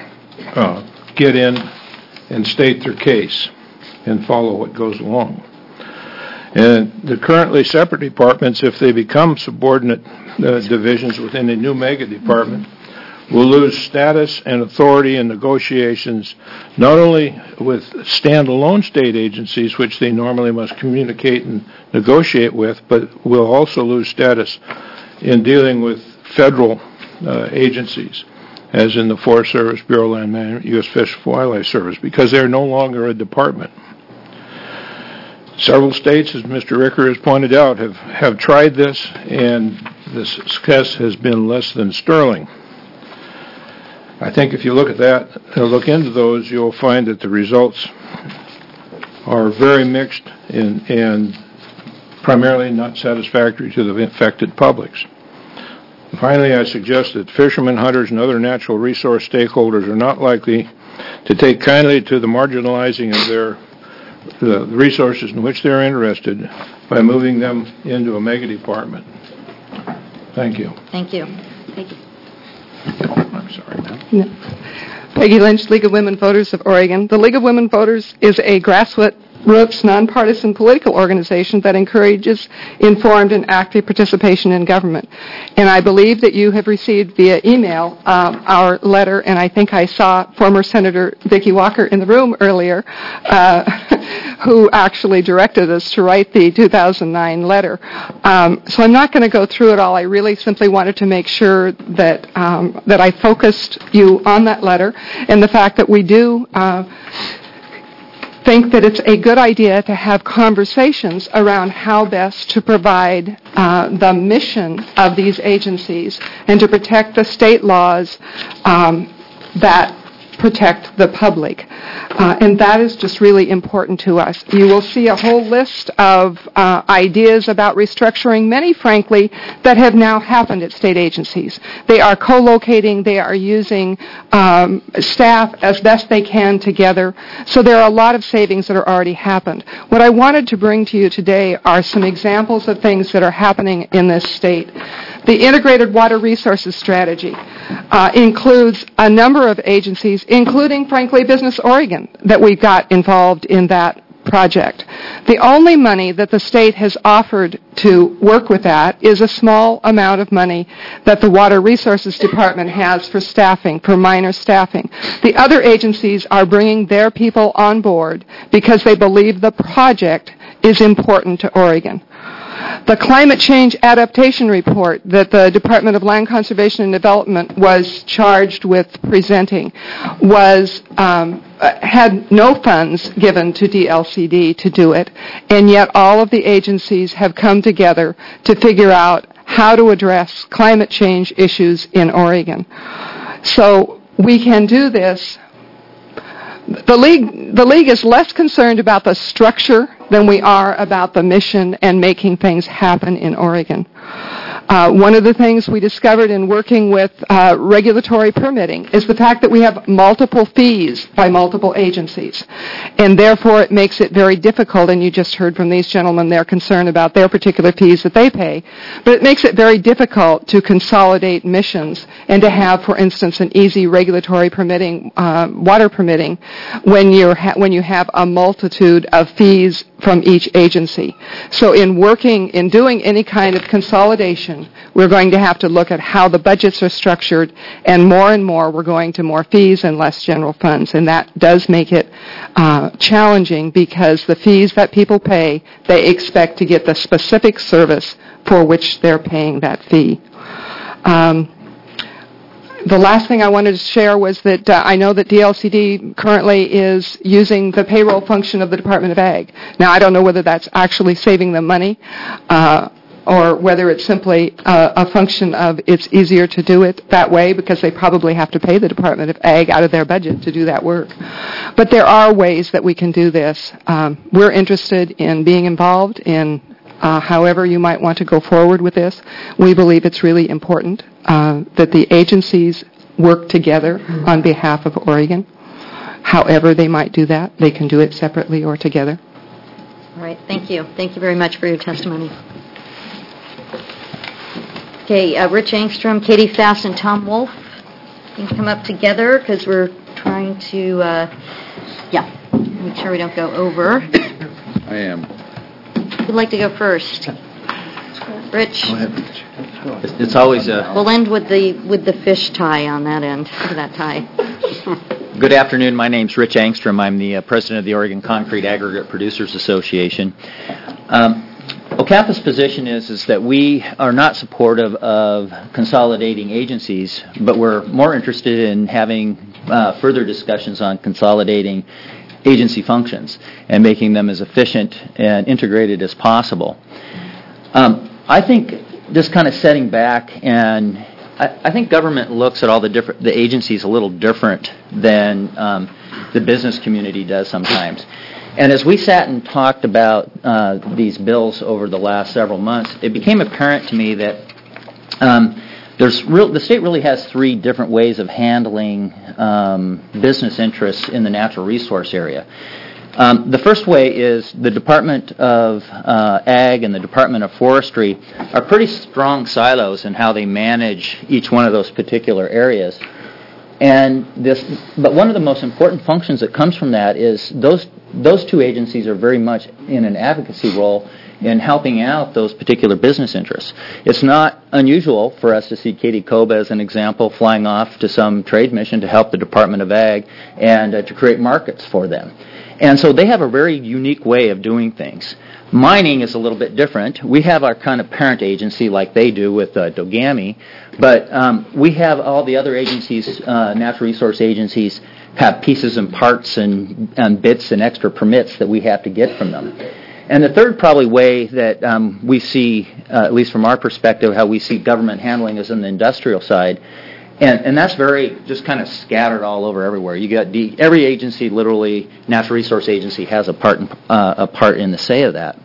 uh, get in and state their case and follow what goes along. And the currently separate departments, if they become subordinate uh, divisions within a new mega department, will lose status and authority in negotiations, not only with standalone state agencies, which they normally must communicate and negotiate with, but will also lose status in dealing with federal uh, agencies, as in the Forest Service, Bureau of Land Management, U S Fish and Wildlife Service, because they're no longer a department. Several states, as Mister Ricker has pointed out, have, have tried this, and the success has been less than sterling. I think if you look at that, uh, look into those, you'll find that the results are very mixed and, and primarily not satisfactory to the affected publics. Finally, I suggest that fishermen, hunters, and other natural resource stakeholders are not likely to take kindly to the marginalizing of their the resources in which they're interested by moving them into a mega department. Thank you. Thank you. Thank you. I'm sorry. No. Peggy Lynch, League of Women Voters of Oregon. The League of Women Voters is a grassroots Roots nonpartisan political organization that encourages informed and active participation in government. And I believe that you have received via email um, our letter, and I think I saw former Senator Vicki Walker in the room earlier, uh, who actually directed us to write the two thousand nine letter. Um, so I'm not going to go through it all. I really simply wanted to make sure that um, that I focused you on that letter and the fact that we do uh, think that it's a good idea to have conversations around how best to provide uh, the mission of these agencies and to protect the state laws um, that protect the public. Uh, and that is just really important to us. You will see a whole list of uh, ideas about restructuring, many, frankly, that have now happened at state agencies. They are co-locating, they are using um, staff as best they can together. So there are a lot of savings that are already happened. What I wanted to bring to you today are some examples of things that are happening in this state. The Integrated Water Resources Strategy uh, includes a number of agencies, including, frankly, Business Oregon, that we got involved in that project. The only money that the state has offered to work with that is a small amount of money that the Water Resources Department has for staffing, for minor staffing. The other agencies are bringing their people on board because they believe the project is important to Oregon. The Climate Change Adaptation Report that the Department of Land Conservation and Development was charged with presenting was um, had no funds given to D L C D to do it, and yet all of the agencies have come together to figure out how to address climate change issues in Oregon. So we can do this. The League, the League is less concerned about the structure than we are about the mission and making things happen in Oregon. Uh, one of the things we discovered in working with uh, regulatory permitting is the fact that we have multiple fees by multiple agencies, and therefore it makes it very difficult, and you just heard from these gentlemen their concern about their particular fees that they pay, but it makes it very difficult to consolidate missions and to have, for instance, an easy regulatory permitting, uh, water permitting, when, you're ha- when you have a multitude of fees from each agency. So in working, in doing any kind of consolidation, we're going to have to look at how the budgets are structured, and more and more we're going to more fees and less general funds, and that does make it uh, challenging because the fees that people pay, they expect to get the specific service for which they're paying that fee. Um, The last thing I wanted to share was that uh, I know that D L C D currently is using the payroll function of the Department of Ag. Now, I don't know whether that's actually saving them money uh, or whether it's simply uh, a function of it's easier to do it that way because they probably have to pay the Department of Ag out of their budget to do that work. But there are ways that we can do this. Um, we're interested in being involved in Uh, however you might want to go forward with this. We believe it's really important uh, that the agencies work together on behalf of Oregon. However they might do that, they can do it separately or together. All right, thank you. Thank you very much for your testimony. Okay, uh, Rich Angstrom, Katie Fast, and Tom Wolf, you can come up together because we're trying to, uh, yeah, make sure we don't go over. I am. Who'd like to go first? Rich? Go ahead. It's always a... We'll end with the with the fish tie on that end. Look at that tie. Good afternoon. My name's Rich Angstrom. I'm the uh, president of the Oregon Concrete Aggregate Producers Association. Um, O C A P A's position is, is that we are not supportive of consolidating agencies, but we're more interested in having uh, further discussions on consolidating agency functions and making them as efficient and integrated as possible. Um, I think just kind of setting back, and I, I think government looks at all the different the agencies a little different than um, the business community does sometimes. And as we sat and talked about uh, these bills over the last several months, it became apparent to me that um, There's real, the state really has three different ways of handling um, business interests in the natural resource area. Um, the first way is the Department of uh, Ag and the Department of Forestry are pretty strong silos in how they manage each one of those particular areas. And this, but one of the most important functions that comes from that is those those two agencies are very much in an advocacy role in helping out those particular business interests. It's not unusual for us to see Katie Koba, as an example, flying off to some trade mission to help the Department of Ag and uh, to create markets for them. And so they have a very unique way of doing things. Mining is a little bit different. We have our kind of parent agency like they do with uh, Dogami, but um, we have all the other agencies, uh, natural resource agencies, have pieces and parts and, and bits and extra permits that we have to get from them. And the third probably way that um, we see, uh, at least from our perspective, how we see government handling is on the industrial side. And, and that's very just kind of scattered all over everywhere. You got D, every agency, literally, natural resource agency, has a part in, uh, a part in the say of that.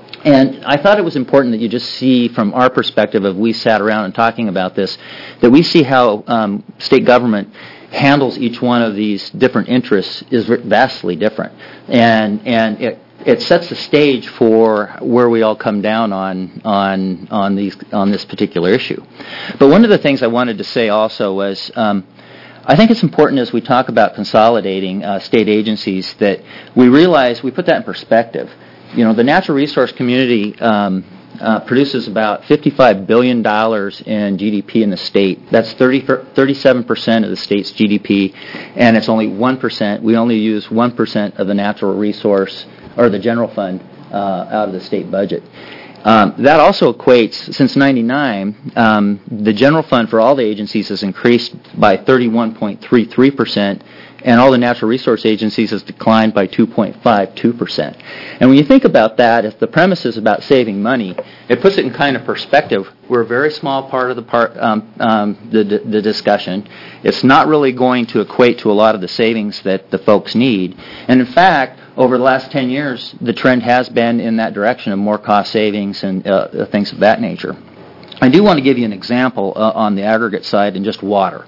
And I thought it was important that you just see, from our perspective, if we sat around and talking about this, that we see how um, state government handles each one of these different interests is vastly different, and and it it sets the stage for where we all come down on on on these on this particular issue. But one of the things I wanted to say also was, um, I think it's important as we talk about consolidating uh, state agencies that we realize we put that in perspective. You know, the natural resource community um, uh, produces about fifty-five billion dollars in G D P in the state. That's thirty, thirty-seven percent of the state's G D P, and it's only one percent. We only use one percent of the natural resource, or the general fund, uh, out of the state budget. Um, that also equates, since ninety-nine, um, the general fund for all the agencies has increased by thirty-one point three three percent, and all the natural resource agencies has declined by two point five two percent. And when you think about that, if the premise is about saving money, it puts it in kind of perspective. We're a very small part of the part, um, um, the, the discussion. It's not really going to equate to a lot of the savings that the folks need. And in fact, over the last ten years, the trend has been in that direction of more cost savings and uh, things of that nature. I do want to give you an example uh, on the aggregate side in just water.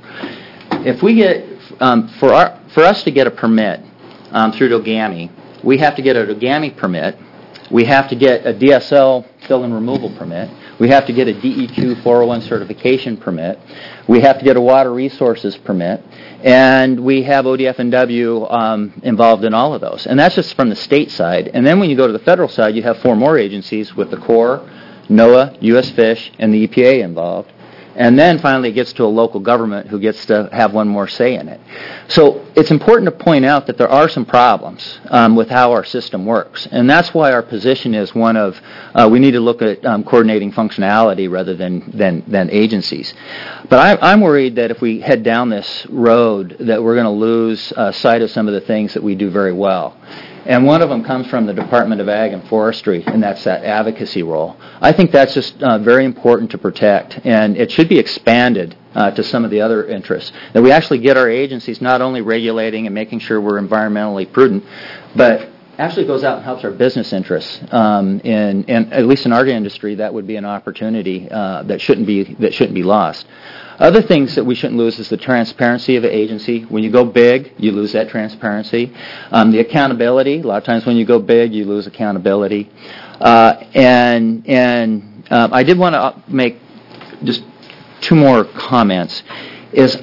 If we get, um, for our, for us to get a permit um, through DOGAMI, we have to get a DOGAMI permit, we have to get a D S L fill and removal permit, we have to get a D E Q four oh one certification permit, we have to get a water resources permit, and we have O D F and W um, involved in all of those. And that's just from the state side. And then when you go to the federal side, you have four more agencies with the Corps, NOAA, U S Fish, and the E P A involved. And then finally it gets to a local government who gets to have one more say in it. So it's important to point out that there are some problems um, with how our system works. And that's why our position is one of uh, we need to look at um, coordinating functionality rather than, than, than agencies. But I, I'm worried that if we head down this road that we're going to lose uh, sight of some of the things that we do very well. And one of them comes from the Department of Ag and Forestry, and that's that advocacy role. I think that's just uh, very important to protect, and it should be expanded uh, to some of the other interests. That we actually get our agencies not only regulating and making sure we're environmentally prudent, but actually goes out and helps our business interests. Um, and, and at least in our industry, that would be an opportunity uh, that shouldn't be that shouldn't be lost. Other things that we shouldn't lose is the transparency of an agency. When you go big, you lose that transparency. Um, the accountability. A lot of times when you go big, you lose accountability. Uh, and and um, I did want to make just two more comments. Is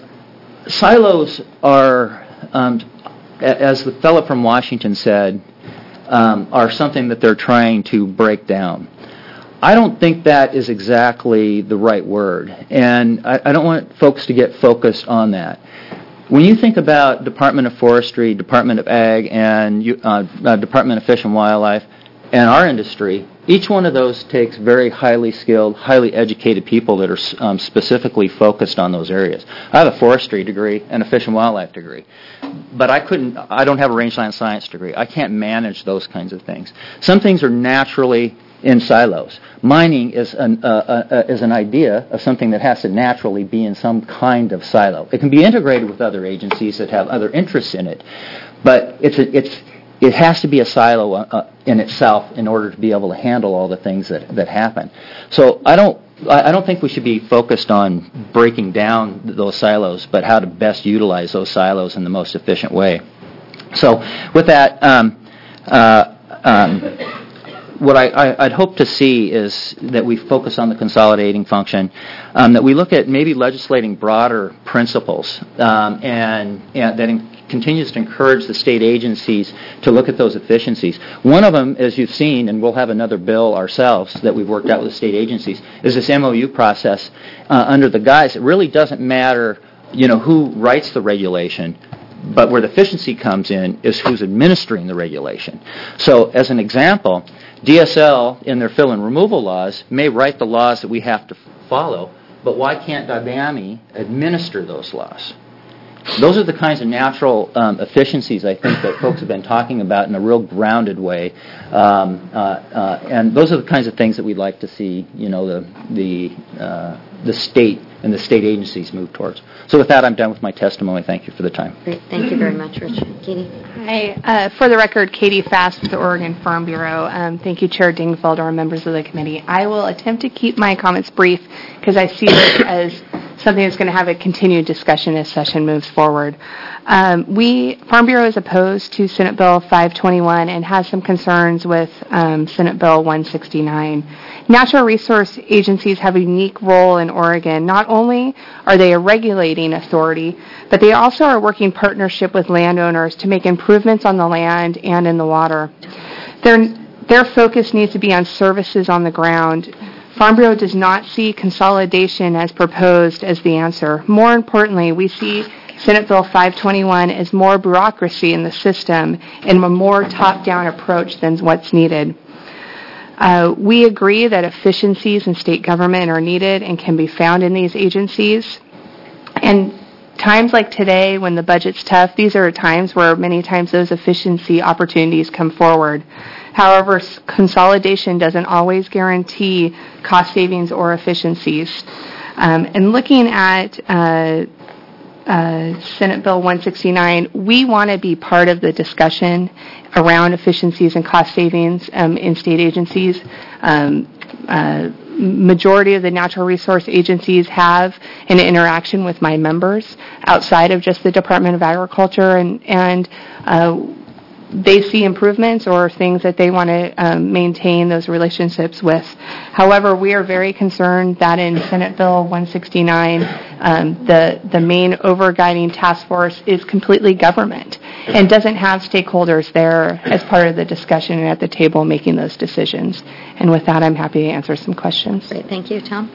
silos are, um, as the fellow from Washington said, um, are something that they're trying to break down. I don't think that is exactly the right word, and I, I don't want folks to get focused on that. When you think about Department of Forestry, Department of Ag, and uh, uh, Department of Fish and Wildlife, and our industry, each one of those takes very highly skilled, highly educated people that are um, specifically focused on those areas. I have a forestry degree and a fish and wildlife degree, but I couldn't. I don't have a rangeland science degree. I can't manage those kinds of things. Some things are naturally in silos. Mining is an, uh, uh, is an idea of something that has to naturally be in some kind of silo. It can be integrated with other agencies that have other interests in it, but it's a, it's it has to be a silo uh, in itself in order to be able to handle all the things that, that happen. So I don't I don't think we should be focused on breaking down those silos, but how to best utilize those silos in the most efficient way. So with that, um, uh, um, what I, I, I'd hope to see is that we focus on the consolidating function, um, that we look at maybe legislating broader principles, um, and, and that in, continues to encourage the state agencies to look at those efficiencies. One of them, as you've seen, and we'll have another bill ourselves that we've worked out with the state agencies, is this M O U process uh, under the guise. It really doesn't matter, you know, who writes the regulation, but where the efficiency comes in is who's administering the regulation. So, as an example, D S L, in their fill and removal laws, may write the laws that we have to follow, but why can't DOGAMI administer those laws? Those are the kinds of natural um, efficiencies, I think, that folks have been talking about in a real grounded way, um, uh, uh, and those are the kinds of things that we'd like to see, you know, the the uh, the state and the state agencies move towards. So with that, I'm done with my testimony. Thank you for the time. Great. Thank you very much, Rich. Katie? Hi. Uh, for the record, Katie Fast with the Oregon Farm Bureau. Um, thank you, Chair Dingfelder and members of the committee. I will attempt to keep my comments brief because I see this as something that's going to have a continued discussion as session moves forward. Um, we, Farm Bureau is opposed to Senate Bill five twenty-one and has some concerns with um, Senate Bill one sixty-nine. Natural resource agencies have a unique role in Oregon. Not only are they a regulating authority, but they also are working partnership with landowners to make improvements on the land and in the water. Their, their focus needs to be on services on the ground. Farm Bureau does not see consolidation as proposed as the answer. More importantly, we see Senate Bill five twenty-one as more bureaucracy in the system and a more top-down approach than what's needed. Uh, we agree that efficiencies in state government are needed and can be found in these agencies. And times like today when the budget's tough, these are times where many times those efficiency opportunities come forward. However, consolidation doesn't always guarantee cost savings or efficiencies. Um, and looking at uh, uh, Senate Bill one sixty-nine, we want to be part of the discussion around efficiencies and cost savings um, in state agencies. Um, uh, majority of the natural resource agencies have an interaction with my members outside of just the Department of Agriculture, and, and uh, they see improvements or things that they want to um, maintain those relationships with. However, we are very concerned that in Senate Bill one sixty-nine, um, the, the main overguiding task force is completely government and doesn't have stakeholders there as part of the discussion and at the table making those decisions. And with that, I'm happy to answer some questions. Great. Thank you. Tom?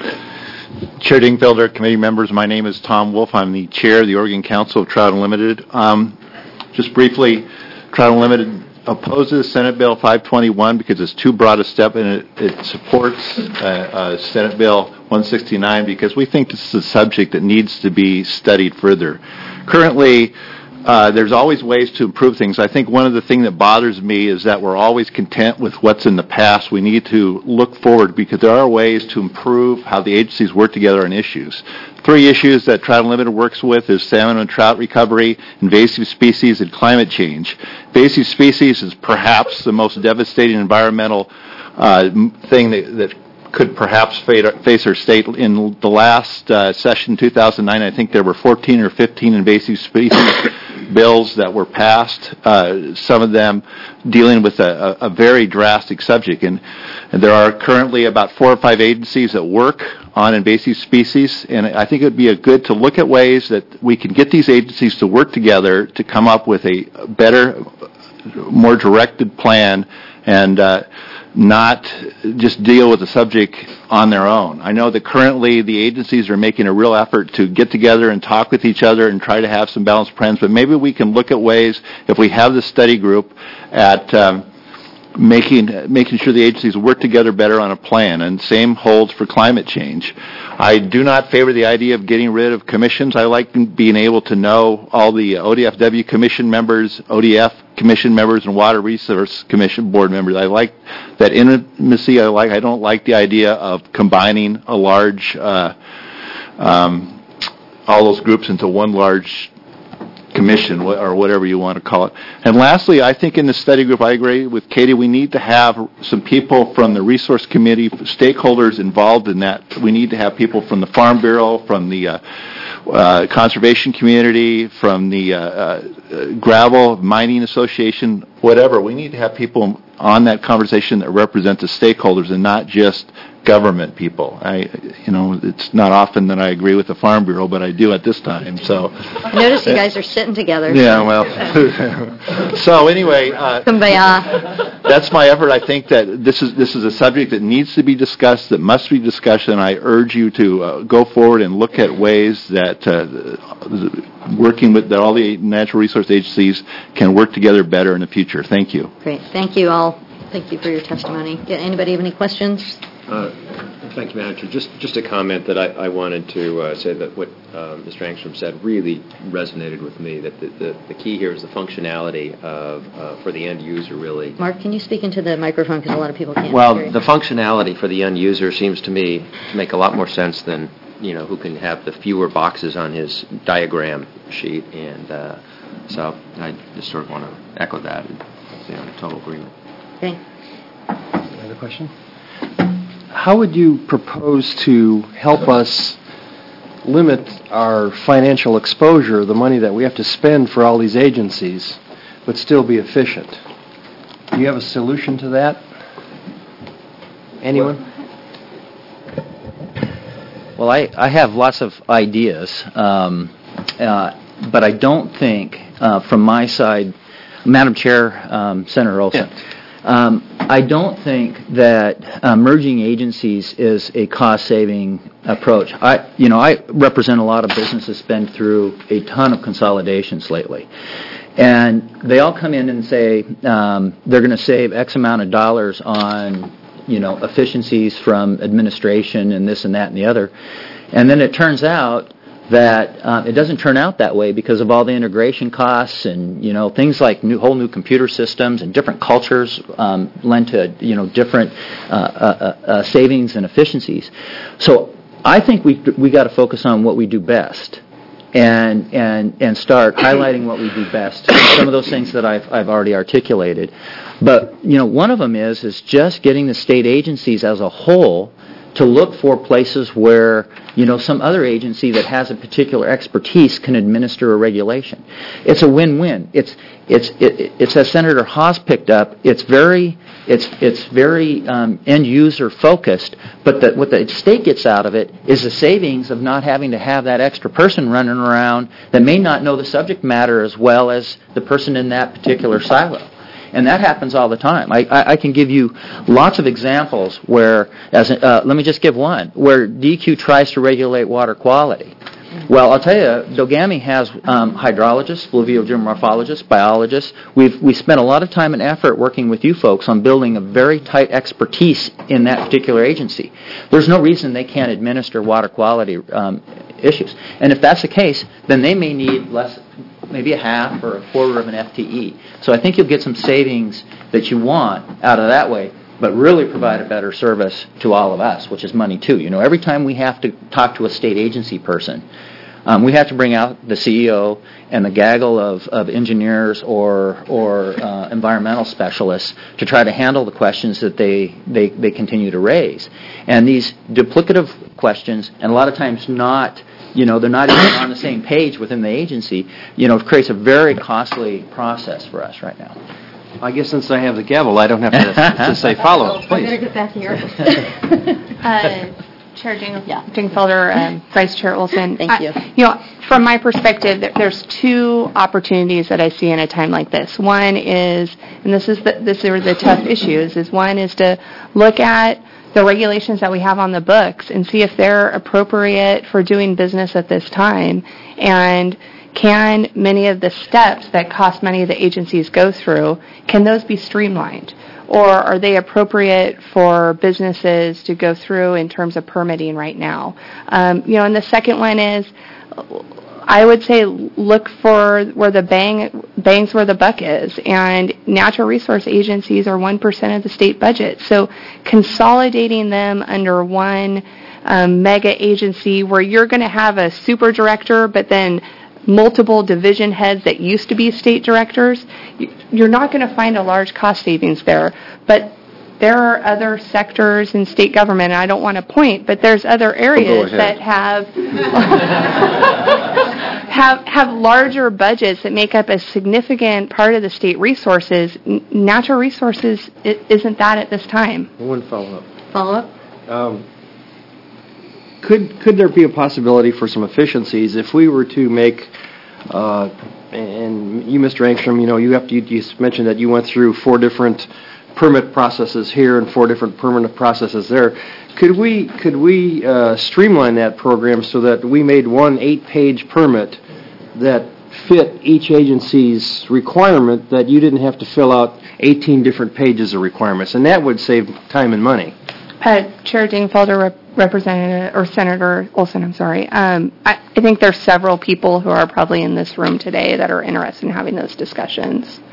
Chair Dingfelder, committee members, my name is Tom Wolf. I'm the chair of the Oregon Council of Trout Unlimited. Um, just briefly, Trout Unlimited opposes Senate Bill five twenty-one because it's too broad a step, and it, it supports uh, uh, Senate Bill one sixty-nine because we think this is a subject that needs to be studied further. Currently, uh, there's always ways to improve things. I think one of the things that bothers me is that we're always content with what's in the past. We need to look forward because there are ways to improve how the agencies work together on issues. Three issues that Trout Unlimited works with is salmon and trout recovery, invasive species, and climate change. Invasive species is perhaps the most devastating environmental uh, thing that, that could perhaps face our state. In the last uh, session, two thousand nine, I think there were fourteen or fifteen invasive species bills that were passed, uh, some of them dealing with a, a, a very drastic subject. And, and there are currently about four or five agencies that work on invasive species, and I think it would be a good to look at ways that we can get these agencies to work together to come up with a better, more directed plan and uh, not just deal with the subject on their own. I know that currently the agencies are making a real effort to get together and talk with each other and try to have some balanced plans, but maybe we can look at ways, if we have this study group, at um, making making sure the agencies work together better on a plan, and same holds for climate change. I do not favor the idea of getting rid of commissions. I like being able to know all the O D F W commission members, O D F commission members, and Water Resource Commission board members. I like that intimacy. I like. I don't like the idea of combining a large, uh, um, all those groups into one large commission, or whatever you want to call it. And lastly, I think in the study group, I agree with Katie, we need to have some people from the resource committee, stakeholders involved in that. We need to have people from the Farm Bureau, from the uh, uh, conservation community, from the uh, uh, gravel mining association, whatever. We need to have people on that conversation that represent the stakeholders and not just government people. I, you know, it's not often that I agree with the Farm Bureau, but I do at this time. So I notice you guys are sitting together. Yeah, well. So anyway, uh, that's my effort. I think that this is this is a subject that needs to be discussed, that must be discussed, and I urge you to uh, go forward and look at ways that uh, working with that all the natural resource agencies can work together better in the future. Thank you. Great. Thank you all. Thank you for your testimony. Did anybody have any questions? Uh, thank you, Manager. Just just a comment that I, I wanted to uh, say that what uh, Mister Angstrom said really resonated with me, that the, the, the key here is the functionality of uh, for the end user, really. Mark, can you speak into the microphone because a lot of people can't Well, hear you. the functionality for the end user seems to me to make a lot more sense than you know, who can have the fewer boxes on his diagram sheet. And uh, so I just sort of want to echo that and say I'm in total agreement. Okay. Another question? How would you propose to help us limit our financial exposure, the money that we have to spend for all these agencies, but still be efficient? Do you have a solution to that? Anyone? Well, I, I have lots of ideas, um, uh, but I don't think, uh, from my side, Madam Chair, um, Senator Olson, yeah. um, I don't think that uh, merging agencies is a cost-saving approach. I, you know, I represent a lot of businesses been through a ton of consolidations lately. And they all come in and say um, they're going to save X amount of dollars on, you know, efficiencies from administration and this and that and the other. And then it turns out that uh, it doesn't turn out that way because of all the integration costs and, you know, things like new, whole new computer systems and different cultures um, lend to, you know, different uh, uh, uh, savings and efficiencies. So I think we we got to focus on what we do best. And, and and start highlighting what we do best. Some of those things that I've I've already articulated, but you know, one of them is is just getting the state agencies as a whole to look for places where, you know, some other agency that has a particular expertise can administer a regulation. It's a win-win. It's it's it, it's as Senator Hawes picked up. It's very it's it's very um, end user focused. But the, what the state gets out of it is the savings of not having to have that extra person running around that may not know the subject matter as well as the person in that particular silo. And that happens all the time. I, I, I can give you lots of examples where, as a, uh, let me just give one, where D E Q tries to regulate water quality. Well, I'll tell you, Dogami has um, hydrologists, fluviogeomorphologists, biologists. We've we spent a lot of time and effort working with you folks on building a very tight expertise in that particular agency. There's no reason they can't administer water quality um, issues. And if that's the case, then they may need less, maybe a half or a quarter of an F T E. So I think you'll get some savings that you want out of that way, but really provide a better service to all of us, which is money too. You know, every time we have to talk to a state agency person, um, we have to bring out the C E O and the gaggle of, of engineers or or uh, environmental specialists to try to handle the questions that they, they, they continue to raise. And these duplicative questions, and a lot of times not, you know, they're not even on the same page within the agency, you know, it creates a very costly process for us right now. I guess since I have the gavel, I don't have to, to say follow-up, please. I better get back here. uh, Chair Ding- yeah. Dingfelder, um, Vice Chair Olson. Thank you. I, you know, from my perspective, there, there's two opportunities that I see in a time like this. One is, and this is the, this are the tough issues, is one is to look at the regulations that we have on the books and see if they're appropriate for doing business at this time, and can many of the steps that cost many of the agencies go through, can those be streamlined? Or are they appropriate for businesses to go through in terms of permitting right now? Um, you know, and the second one is, I would say look for where the bang bangs where the buck is, and natural resource agencies are one percent of the state budget. So consolidating them under one um, mega agency where you're going to have a super director, but then multiple division heads that used to be state directors, you're not going to find a large cost savings there. But there are other sectors in state government, and I don't want to point, but there's other areas that have have have larger budgets that make up a significant part of the state resources. N- natural resources it isn't that at this time. One follow-up. Follow-up? Um, could could there be a possibility for some efficiencies if we were to make, uh, and you, Mister Angstrom, you know, you have to, you, you mentioned that you went through four different permit processes here and four different permanent processes there. Could we could we uh, streamline that program so that we made one eight-page permit that fit each agency's requirement, that you didn't have to fill out eighteen different pages of requirements, and that would save time and money? Uh, Chair Dingfelder, Rep- Representative or Senator Olson, I'm sorry. Um, I, I think there's several people who are probably in this room today that are interested in having those discussions.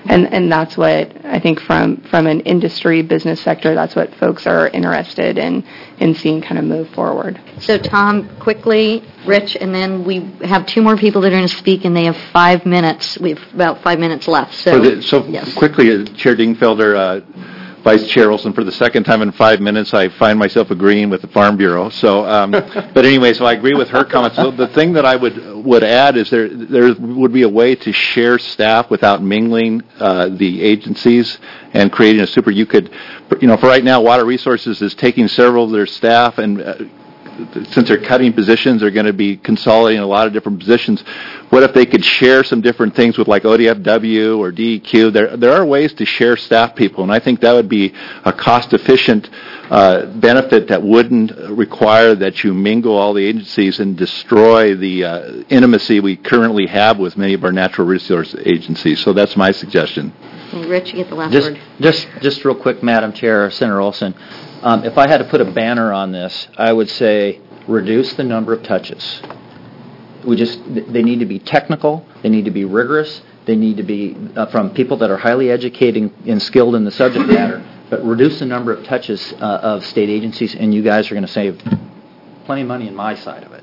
And and that's what I think from, from an industry business sector, that's what folks are interested in, in seeing kind of move forward. So, Tom, quickly, Rich, and then we have two more people that are going to speak, and they have five minutes. We have about five minutes left. So, So, the, so yes. quickly, uh, Chair Dingfelder, uh, Vice Chair Olson, for the second time in five minutes, I find myself agreeing with the Farm Bureau. So, um, but anyway, so I agree with her comments. So the thing that I would would add is there there would be a way to share staff without mingling uh, the agencies and creating a super. You could, you know, for right now, Water Resources is taking several of their staff and. Uh, since they're cutting positions, they're going to be consolidating a lot of different positions. What if they could share some different things with like O D F W or D E Q? There there are ways to share staff people, and I think that would be a cost-efficient uh, benefit that wouldn't require that you mingle all the agencies and destroy the uh, intimacy we currently have with many of our natural resource agencies. So that's my suggestion. Rich, you get the last Just, word. just, just real quick, Madam Chair, Senator Olson. Um, if I had to put a banner on this, I would say reduce the number of touches. We just, they need to be technical, they need to be rigorous, they need to be uh, from people that are highly educated and skilled in the subject matter, but reduce the number of touches uh, of state agencies, and you guys are going to save plenty of money on my side of it.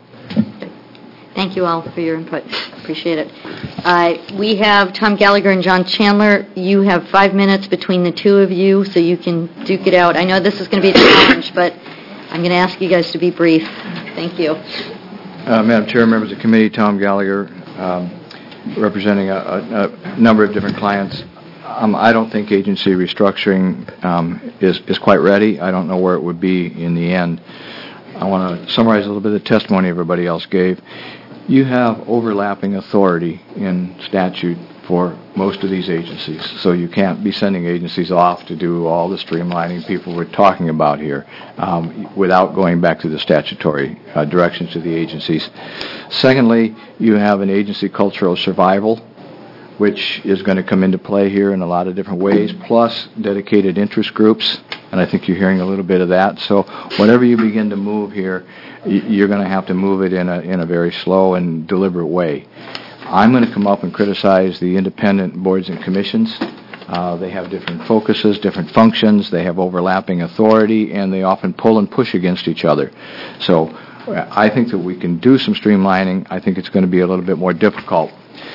Thank you all for your input. Appreciate it. Uh, we have Tom Gallagher and John Chandler. You have five minutes between the two of you, so you can duke it out. I know this is going to be a challenge, but I'm going to ask you guys to be brief. Thank you. Uh, Madam Chair, members of the committee, Tom Gallagher, um, representing a, a, a number of different clients. Um, I don't think agency restructuring um, is, is quite ready. I don't know where it would be in the end. I want to summarize a little bit of the testimony everybody else gave. You have overlapping authority in statute for most of these agencies, so you can't be sending agencies off to do all the streamlining people we're talking about here um, without going back to the statutory uh, directions to the agencies. Secondly, you have an agency culture of survival, which is going to come into play here in a lot of different ways, plus dedicated interest groups, and I think you're hearing a little bit of that. So whenever you begin to move here, you're going to have to move it in a in a very slow and deliberate way. I'm going to come up and criticize the independent boards and commissions. Uh, they have different focuses, different functions, they have overlapping authority, and they often pull and push against each other. So I think that we can do some streamlining. I think it's going to be a little bit more difficult.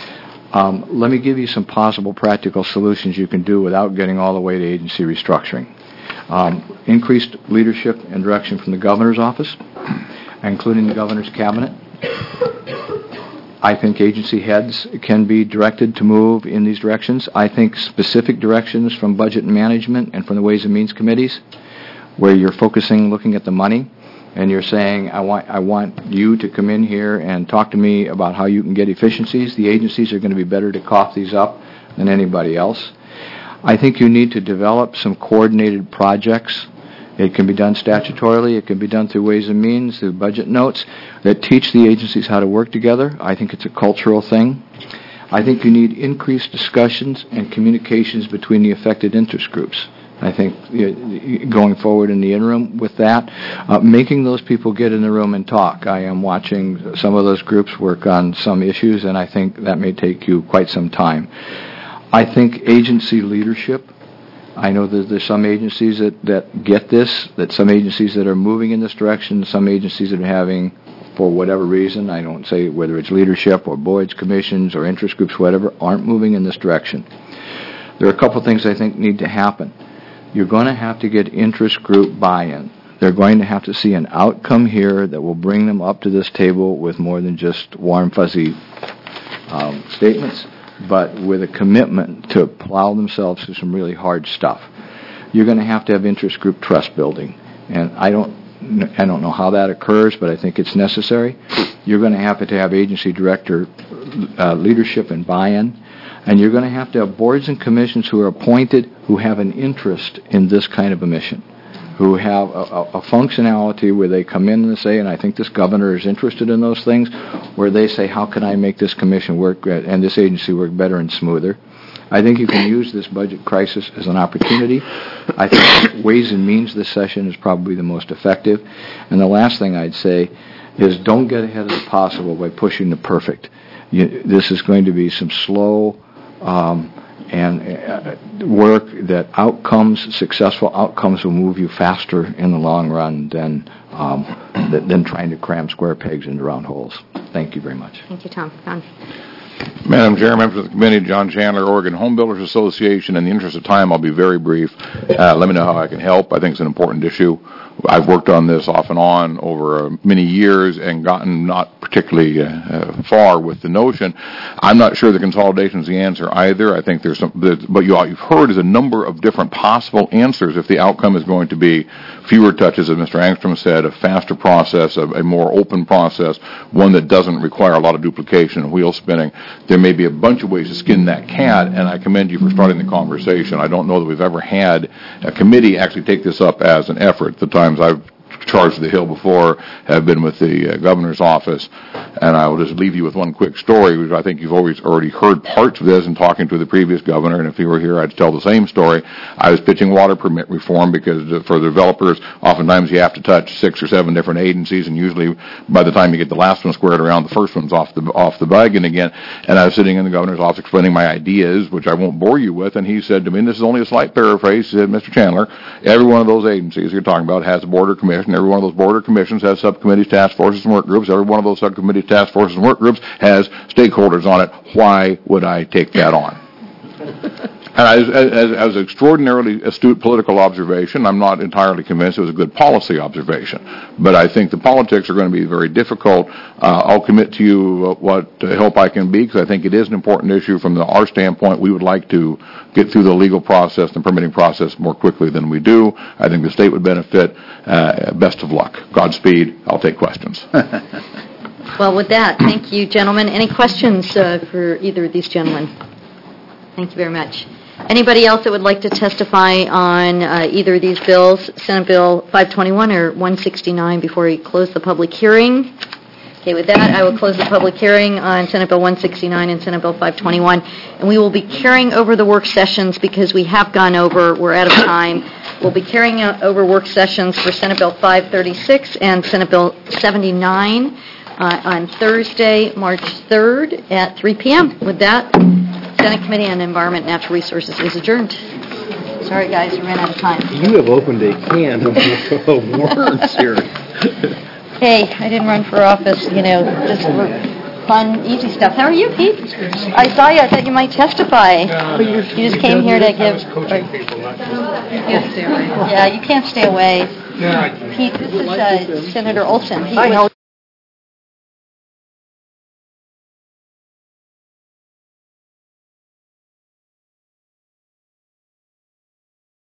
Um, let me give you some possible practical solutions you can do without getting all the way to agency restructuring. Um, increased leadership and direction from the governor's office, including the governor's cabinet. I think agency heads can be directed to move in these directions. I think specific directions from budget and management and from the Ways and Means committees, where you're focusing, looking at the money, and you're saying, I want I want you to come in here and talk to me about how you can get efficiencies. The agencies are going to be better to cough these up than anybody else. I think you need to develop some coordinated projects. It can be done statutorily. It can be done through Ways and Means, through budget notes that teach the agencies how to work together. I think it's a cultural thing. I think you need increased discussions and communications between the affected interest groups. I think uh, going forward in the interim with that, uh, making those people get in the room and talk. I am watching some of those groups work on some issues, and I think that may take you quite some time. I think agency leadership, I know that there's some agencies that, that get this, that some agencies that are moving in this direction, some agencies that are having, for whatever reason, I don't say whether it's leadership or boards, commissions, or interest groups, whatever, aren't moving in this direction. There are a couple things I think need to happen. You're going to have to get interest group buy-in. They're going to have to see an outcome here that will bring them up to this table with more than just warm, fuzzy um, statements, but with a commitment to plow themselves through some really hard stuff. You're going to have to have interest group trust building, and I don't I don't know how that occurs, but I think it's necessary. You're going to have to have agency director uh, leadership and buy-in, and you're going to have to have boards and commissions who are appointed who have an interest in this kind of a mission, who have a, a, a functionality where they come in and say, and I think this governor is interested in those things, where they say, how can I make this commission work and this agency work better and smoother? I think you can use this budget crisis as an opportunity. I think Ways and Means this session is probably the most effective. And the last thing I'd say is don't get ahead of the possible by pushing the perfect. You, this is going to be some slow, um, and uh, work that outcomes, successful outcomes, will move you faster in the long run than um, th- than trying to cram square pegs into round holes. Thank you very much. Thank you, Tom. Don. Madam Chair, members of the committee, John Chandler, Oregon Home Builders Association. In the interest of time, I'll be very brief. Uh, let me know how I can help. I think it's an important issue. I've worked on this off and on over uh, many years and gotten not particularly uh, uh, far with the notion. I'm not sure the consolidation is the answer either. I think there's some, but you, you've heard is a number of different possible answers if the outcome is going to be fewer touches, as Mister Angstrom said, a faster process, a, a more open process, one that doesn't require a lot of duplication and wheel spinning. There may be a bunch of ways to skin that cat, and I commend you for starting the conversation. I don't know that we've ever had a committee actually take this up as an effort. The times I've charged the Hill before have been with the uh, governor's office, and I will just leave you with one quick story, which I think you've always already heard parts of this in talking to the previous governor, and if he were here, I'd tell the same story. I was pitching water permit reform because uh, for the developers, oftentimes you have to touch six or seven different agencies, and usually by the time you get the last one squared around, the first one's off the off the wagon again. And I was sitting in the governor's office explaining my ideas, which I won't bore you with, and he said to me, and this is only a slight paraphrase, he said, Mister Chandler, every one of those agencies you're talking about has a border commission. Every one of those border commissions has subcommittees, task forces, and work groups. Every one of those subcommittees, task forces, and work groups has stakeholders on it. Why would I take that on? And as, as, as extraordinarily astute political observation, I'm not entirely convinced it was a good policy observation. But I think the politics are going to be very difficult. Uh, I'll commit to you what uh, help I can be, because I think it is an important issue from the, our standpoint. We would like to get through the legal process and permitting process more quickly than we do. I think the state would benefit. Uh, best of luck. Godspeed. I'll take questions. Well, with that, thank you, gentlemen. Any questions uh, for either of these gentlemen? Thank you very much. Anybody else that would like to testify on uh, either of these bills, Senate Bill five twenty-one or one sixty-nine, before we close the public hearing? Okay, with that, I will close the public hearing on Senate Bill one sixty-nine and Senate Bill five twenty-one. And we will be carrying over the work sessions because we have gone over. We're out of time. We'll be carrying over work sessions for Senate Bill five thirty-six and Senate Bill seventy-nine uh, on Thursday, March third at three p.m. With that, Senate Committee on Environment and Natural Resources is adjourned. Sorry, guys, we ran out of time. You have opened a can of worms here. Hey, I didn't run for office, you know, just for fun, easy stuff. How are you, Pete? I saw you. I thought you might testify. You just came here to give... Yeah, you can't stay away. Pete, this is uh, Senator Olson. Pete,